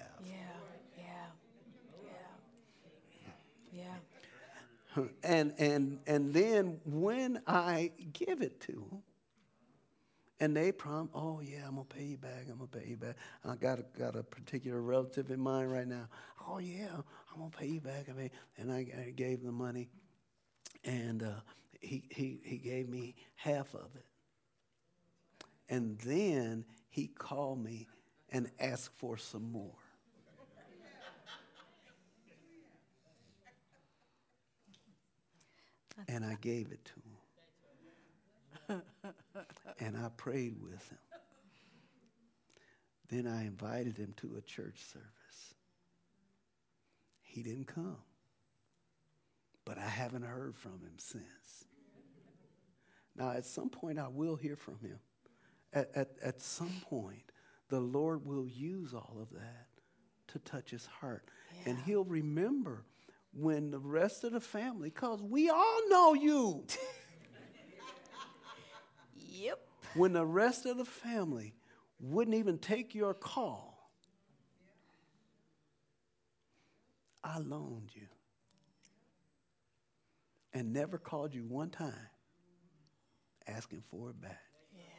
Yeah. And then when I give it to them, and they promise, oh yeah, I'm gonna pay you back. I got a particular relative in mind right now. Oh yeah, I'm gonna pay you back. And I gave the money, and he gave me half of it. And then he called me and asked for some more. And I gave it to him. And I prayed with him. Then I invited him to a church service. He didn't come. But I haven't heard from him since. Now, at some point, I will hear from him. At some point, the Lord will use all of that to touch his heart. Yeah. And he'll remember when the rest of the family, because we all know you. Yep. When the rest of the family wouldn't even take your call, I loaned you and never called you one time asking for it back.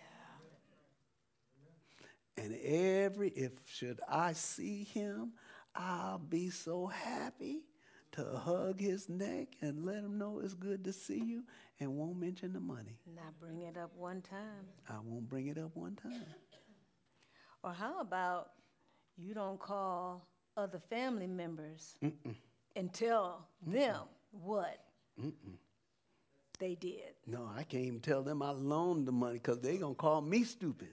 Yeah. And should I see him, I'll be so happy to hug his neck and let him know it's good to see you, and won't mention the money. Not bring it up one time. I won't bring it up one time. Or how about you don't call other family members and tell them what they did? No, I can't even tell them I loaned the money, because they're going to call me stupid.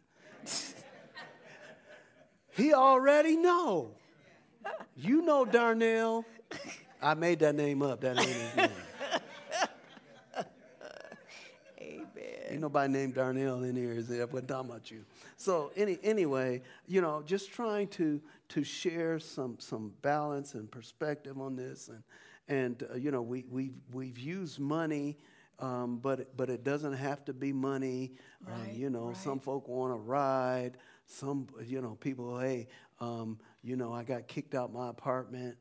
He already know. You know Darnell. I made that name up. That ain't his name. Amen. Ain't nobody named Darnell in here. Is there? We're talking about you. So anyway, just trying to share some balance and perspective on this, and we've used money, but it doesn't have to be money. Right, Some folk want a ride. some, people, hey, I got kicked out my apartment.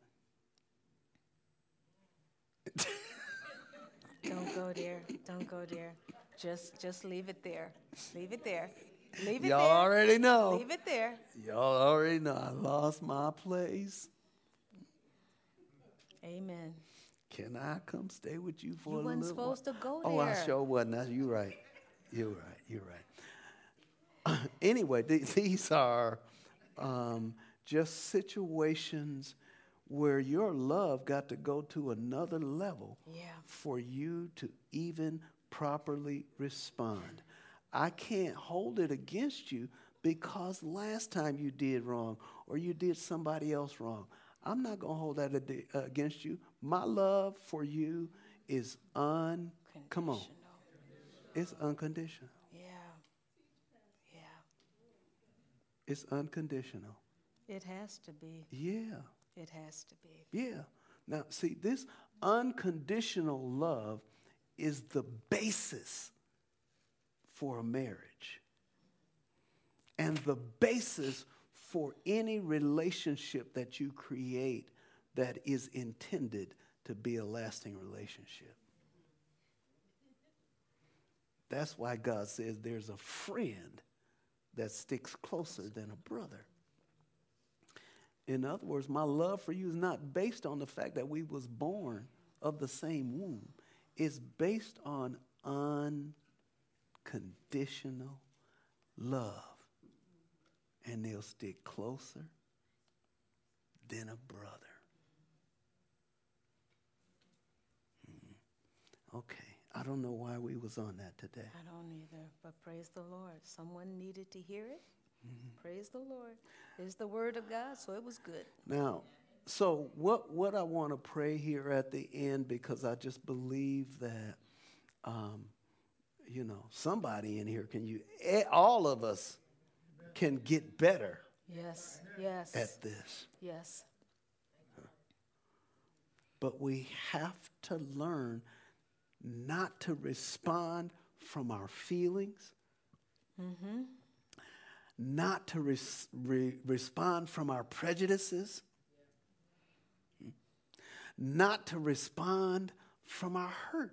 Don't go there. Don't go there. Just leave it there. Leave it there. Leave it Y'all there. already know. Leave it there. Y'all already know I lost my place. Amen. Can I come stay with you for You a little while? wasn't supposed to go Oh, I there. sure wasn't. You're right. You're right. Anyway, these are just situations where your love got to go to another level for you to even properly respond. I can't hold it against you because last time you did wrong or you did somebody else wrong. I'm not going to hold that against you. My love for you is come on. It's unconditional. Yeah. Yeah. It's unconditional. It has to be. Yeah. It has to be. Yeah. Now, see, this unconditional love is the basis for a marriage and the basis for any relationship that you create that is intended to be a lasting relationship. That's why God says there's a friend that sticks closer than a brother. In other words, my love for you is not based on the fact that we was born of the same womb. It's based on unconditional love. And they'll stick closer than a brother. Okay. I don't know why we was on that today. I don't either, but praise the Lord. Someone needed to hear it. Praise the Lord. It's the word of God, so it was good. Now, so what I want to pray here at the end, because I just believe that, somebody in here all of us can get better. Yes. At this. Yes. But we have to learn not to respond from our feelings, not to respond from our prejudices, not to respond from our hurt,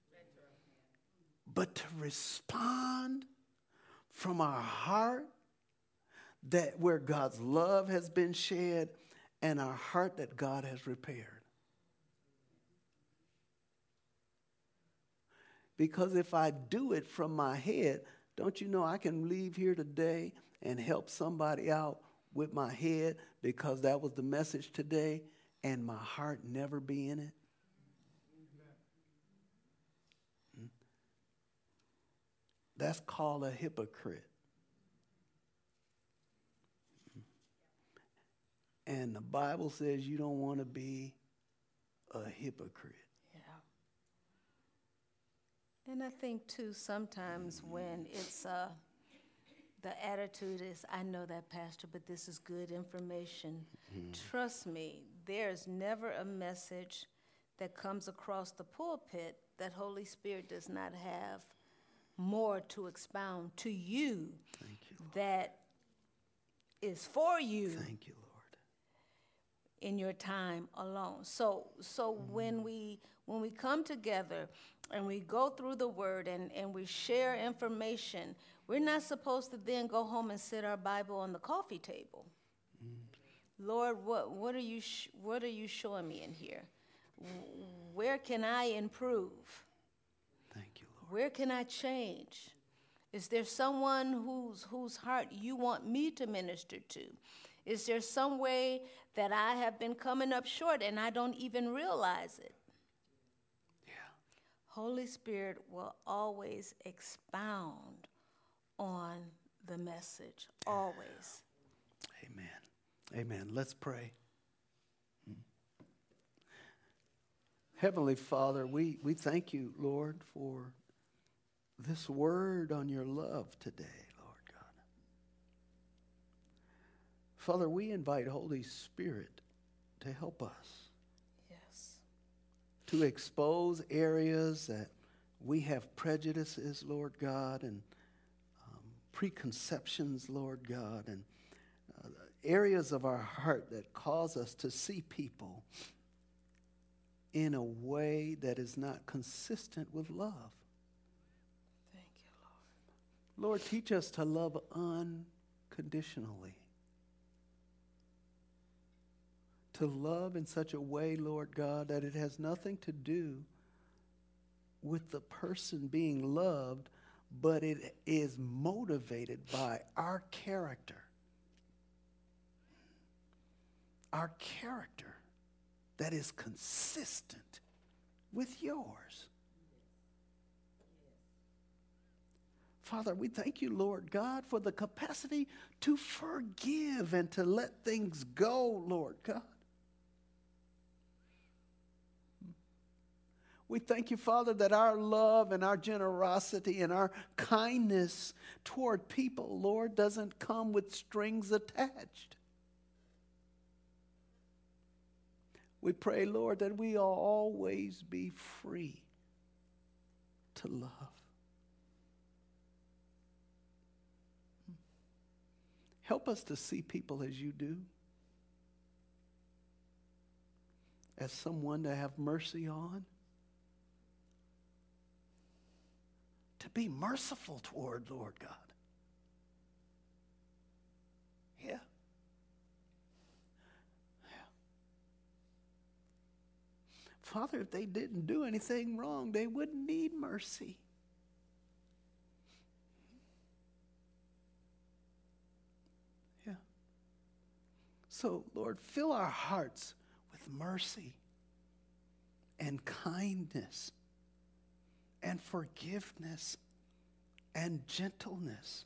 but to respond from our heart, that where God's love has been shed and our heart that God has repaired. Because if I do it from my head, don't you know I can leave here today and help somebody out with my head because that was the message today and my heart never be in it? That's called a hypocrite. And the Bible says you don't want to be a hypocrite. Yeah. And I think, too, sometimes when it's the attitude is, I know that, Pastor, but this is good information. Trust me, there's never a message that comes across the pulpit that Holy Spirit does not have more to expound to you. Thank you, Lord. That is for you. Thank you, Lord. In your time alone. So when we come together and we go through the word and we share information, we're not supposed to then go home and sit our Bible on the coffee table. Lord, what are you showing me in here? Where can I improve? Thank you, Lord. Where can I change? Is there someone whose heart you want me to minister to? Is there some way that I have been coming up short and I don't even realize it? Yeah. Holy Spirit will always expound on the message, always. Amen. Amen. Let's pray. Heavenly Father, we thank you, Lord, for this word on your love today. Father, we invite Holy Spirit to help us. Yes. To expose areas that we have prejudices, Lord God, and preconceptions, Lord God, and areas of our heart that cause us to see people in a way that is not consistent with love. Thank you, Lord. Lord, teach us to love unconditionally. To love in such a way, Lord God, that it has nothing to do with the person being loved, but it is motivated by our character. Our character that is consistent with yours. Father, we thank you, Lord God, for the capacity to forgive and to let things go, Lord God. We thank you, Father, that our love and our generosity and our kindness toward people, Lord, doesn't come with strings attached. We pray, Lord, that we will always be free to love. Help us to see people as you do, as someone to have mercy on, to be merciful toward, Lord God. Yeah. Father, if they didn't do anything wrong, they wouldn't need mercy. Yeah. So, Lord, fill our hearts with mercy and kindness and forgiveness and gentleness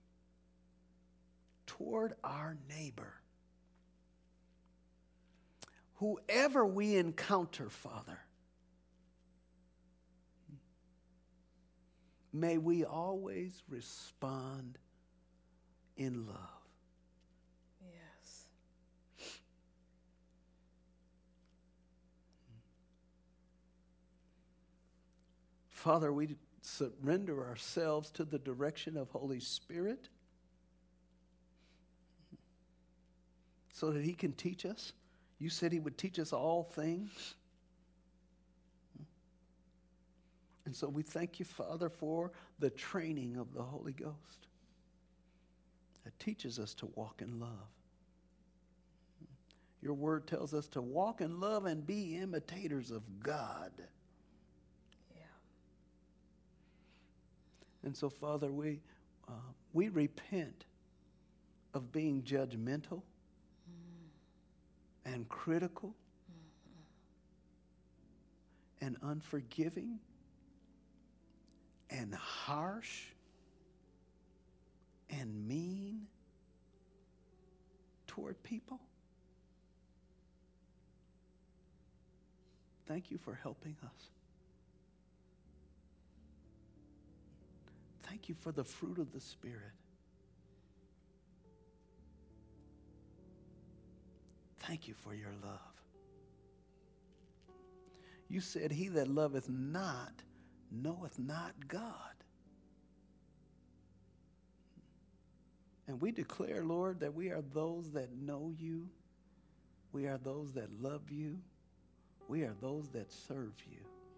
toward our neighbor. Whoever we encounter, Father, may we always respond in love. Yes. Father, we surrender ourselves to the direction of Holy Spirit so that he can teach us. You said he would teach us all things. And so we thank you, Father, for the training of the Holy Ghost that teaches us to walk in love. Your word tells us to walk in love and be imitators of God. Yeah. And so, Father, we repent of being judgmental and critical and unforgiving and harsh and mean toward people. Thank you for helping us. Thank you for the fruit of the Spirit. Thank you for your love. You said, he that loveth not knoweth not God. And we declare, Lord, that we are those that know you. We are those that love you. We are those that serve you.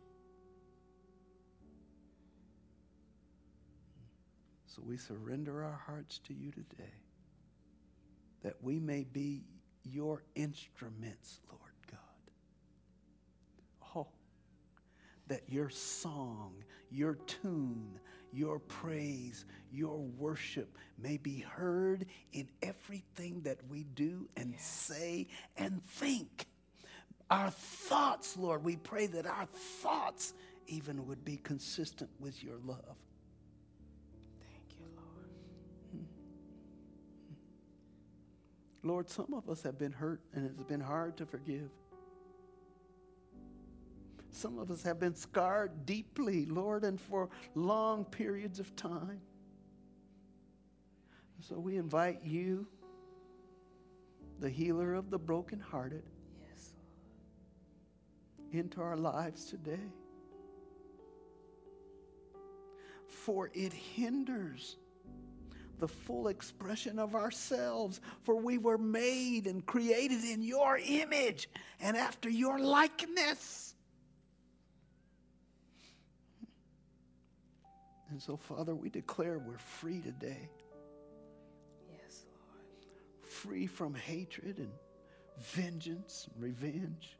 So we surrender our hearts to you today, that we may be your instruments, Lord God. Oh, that your song, your tune, your praise, your worship may be heard in everything that we do and say and think. Our thoughts, Lord, we pray that our thoughts even would be consistent with your love. Thank you, Lord. Lord, some of us have been hurt and it's been hard to forgive. Some of us have been scarred deeply, Lord, and for long periods of time. So we invite you, the healer of the brokenhearted, Yes, Lord. into our lives today. For it hinders the full expression of ourselves, for we were made and created in your image and after your likeness. And so, Father, we declare we're free today. Yes, Lord. Free from hatred and vengeance and revenge.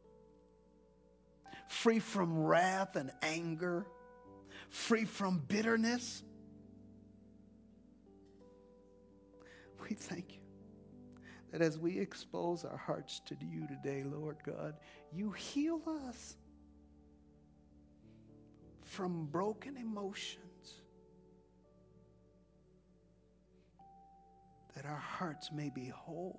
Free from wrath and anger. Free from bitterness. We thank you that as we expose our hearts to you today, Lord God, you heal us from broken emotions, that our hearts may be whole.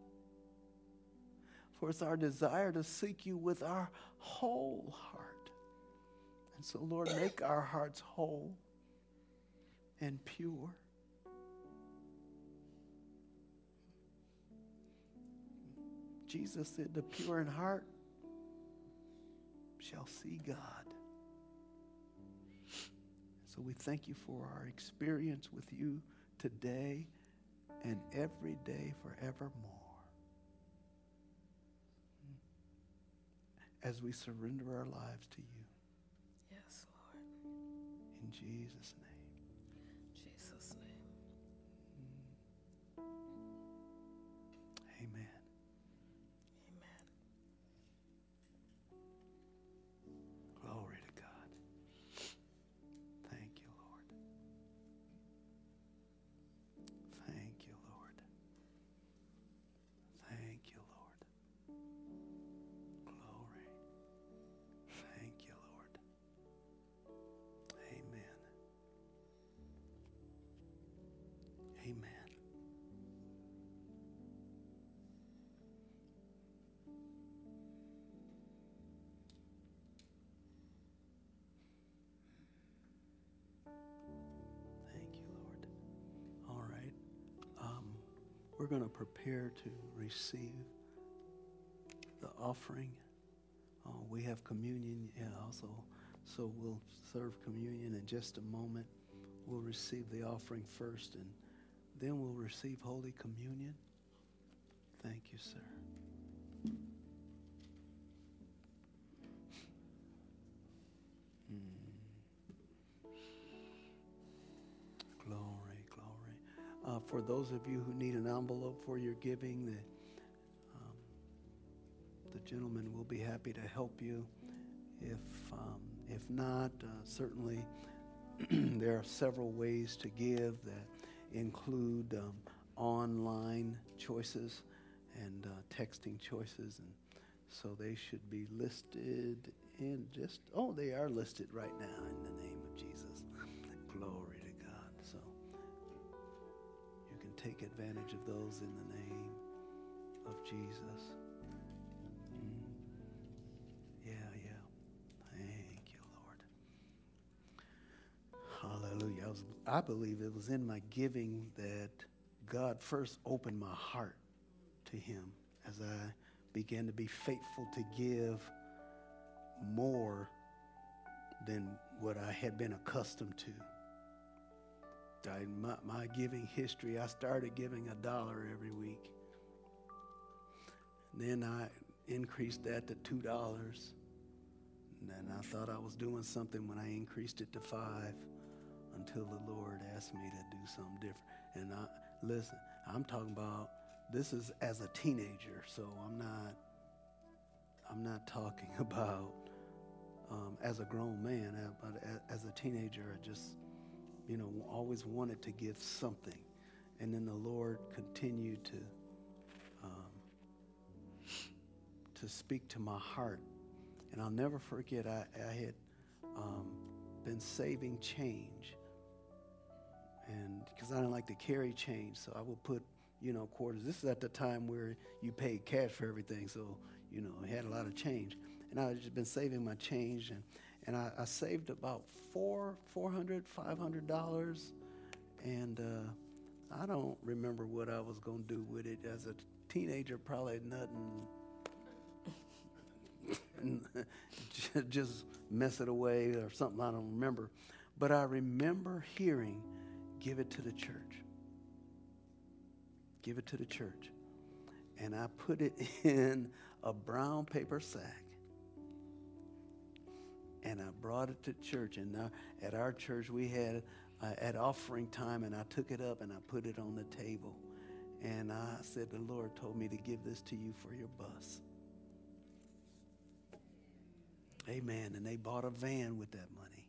For it's our desire to seek you with our whole heart. And so, Lord, make our hearts whole and pure. Jesus said, the pure in heart shall see God. So we thank you for our experience with you today and every day forevermore. As we surrender our lives to you. Yes, Lord. In Jesus' name. Jesus' name. Amen. Amen. Glory to God. Thank you, Lord. Thank you, Lord. Thank you, Lord. Glory. Thank you, Lord. Amen. Amen. Thank you, Lord. All right. We're going to prepare to receive the offering. We have communion also, so we'll serve communion in just a moment. We'll receive the offering first, and then we'll receive Holy Communion. Thank you, sir. Glory, glory. For those of you who need an envelope for your giving, the gentleman will be happy to help you. If not, certainly there are several ways to give that include online choices and texting choices, and so they should be listed in they are listed right now in the name of Jesus. Glory to God. So you can take advantage of those in the name of Jesus. Yeah. Thank you, Lord. Hallelujah. I believe it was in my giving that God first opened my heart to him as I began to be faithful to give more than what I had been accustomed to. My giving history, I started giving $1 every week. And then I increased that to $2. And then I thought I was doing something when I increased it to $5, until the Lord asked me to do something different. And listen, I'm talking about, this is as a teenager, so I'm not talking about as a grown man, but as a teenager, I just, always wanted to give something. And then the Lord continued to speak to my heart. And I'll never forget, I had been saving change. And because I didn't like to carry change, so I would put, quarters. This is at the time where you paid cash for everything, so, I had a lot of change. And I had just been saving my change, and I saved about $400, $500, and I don't remember what I was going to do with it. As a teenager, probably nothing. Just mess it away or something, I don't remember. But I remember hearing give it to the church. Give it to the church. And I put it in a brown paper sack. And I brought it to church. And at our church, we had at offering time, and I took it up and I put it on the table. And I said, the Lord told me to give this to you for your bus. Amen. And they bought a van with that money.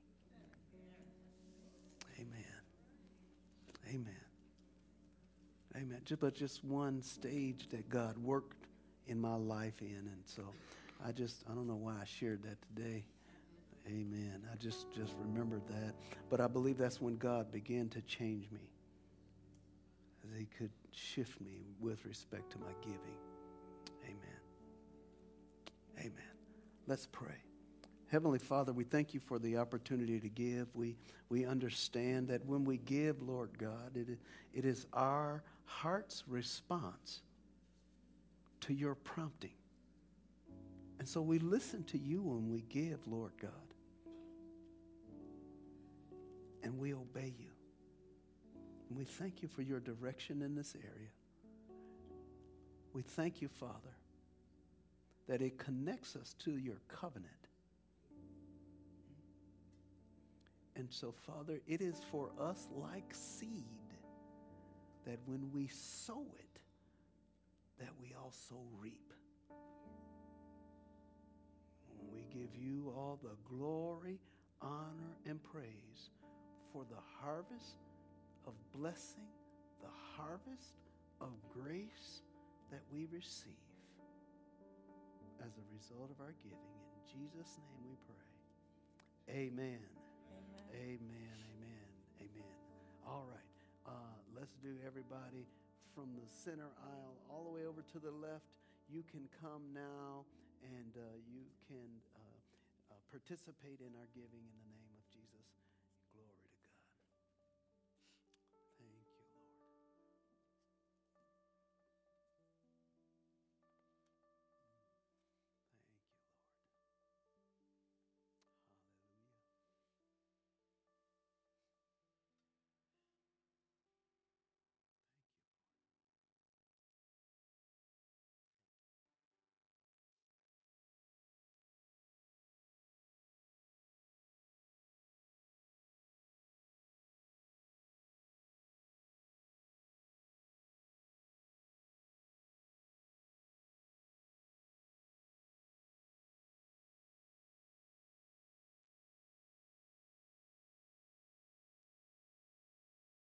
Amen. Amen. Amen. But just one stage that God worked in my life in. And so I don't know why I shared that today. Amen. I just remembered that. But I believe that's when God began to change me. As he could shift me with respect to my giving. Amen. Amen. Let's pray. Heavenly Father, we thank you for the opportunity to give. We understand that when we give, Lord God, it is our heart's response to your prompting. And so we listen to you when we give, Lord God. And we obey you. And we thank you for your direction in this area. We thank you, Father, that it connects us to your covenant. And so, Father, it is for us like seed that when we sow it, that we also reap. We give you all the glory, honor, and praise for the harvest of blessing, the harvest of grace that we receive as a result of our giving. In Jesus' name we pray. Amen. Amen, amen, amen. All right, let's do everybody from the center aisle all the way over to the left. You can come now and you can participate in our giving in the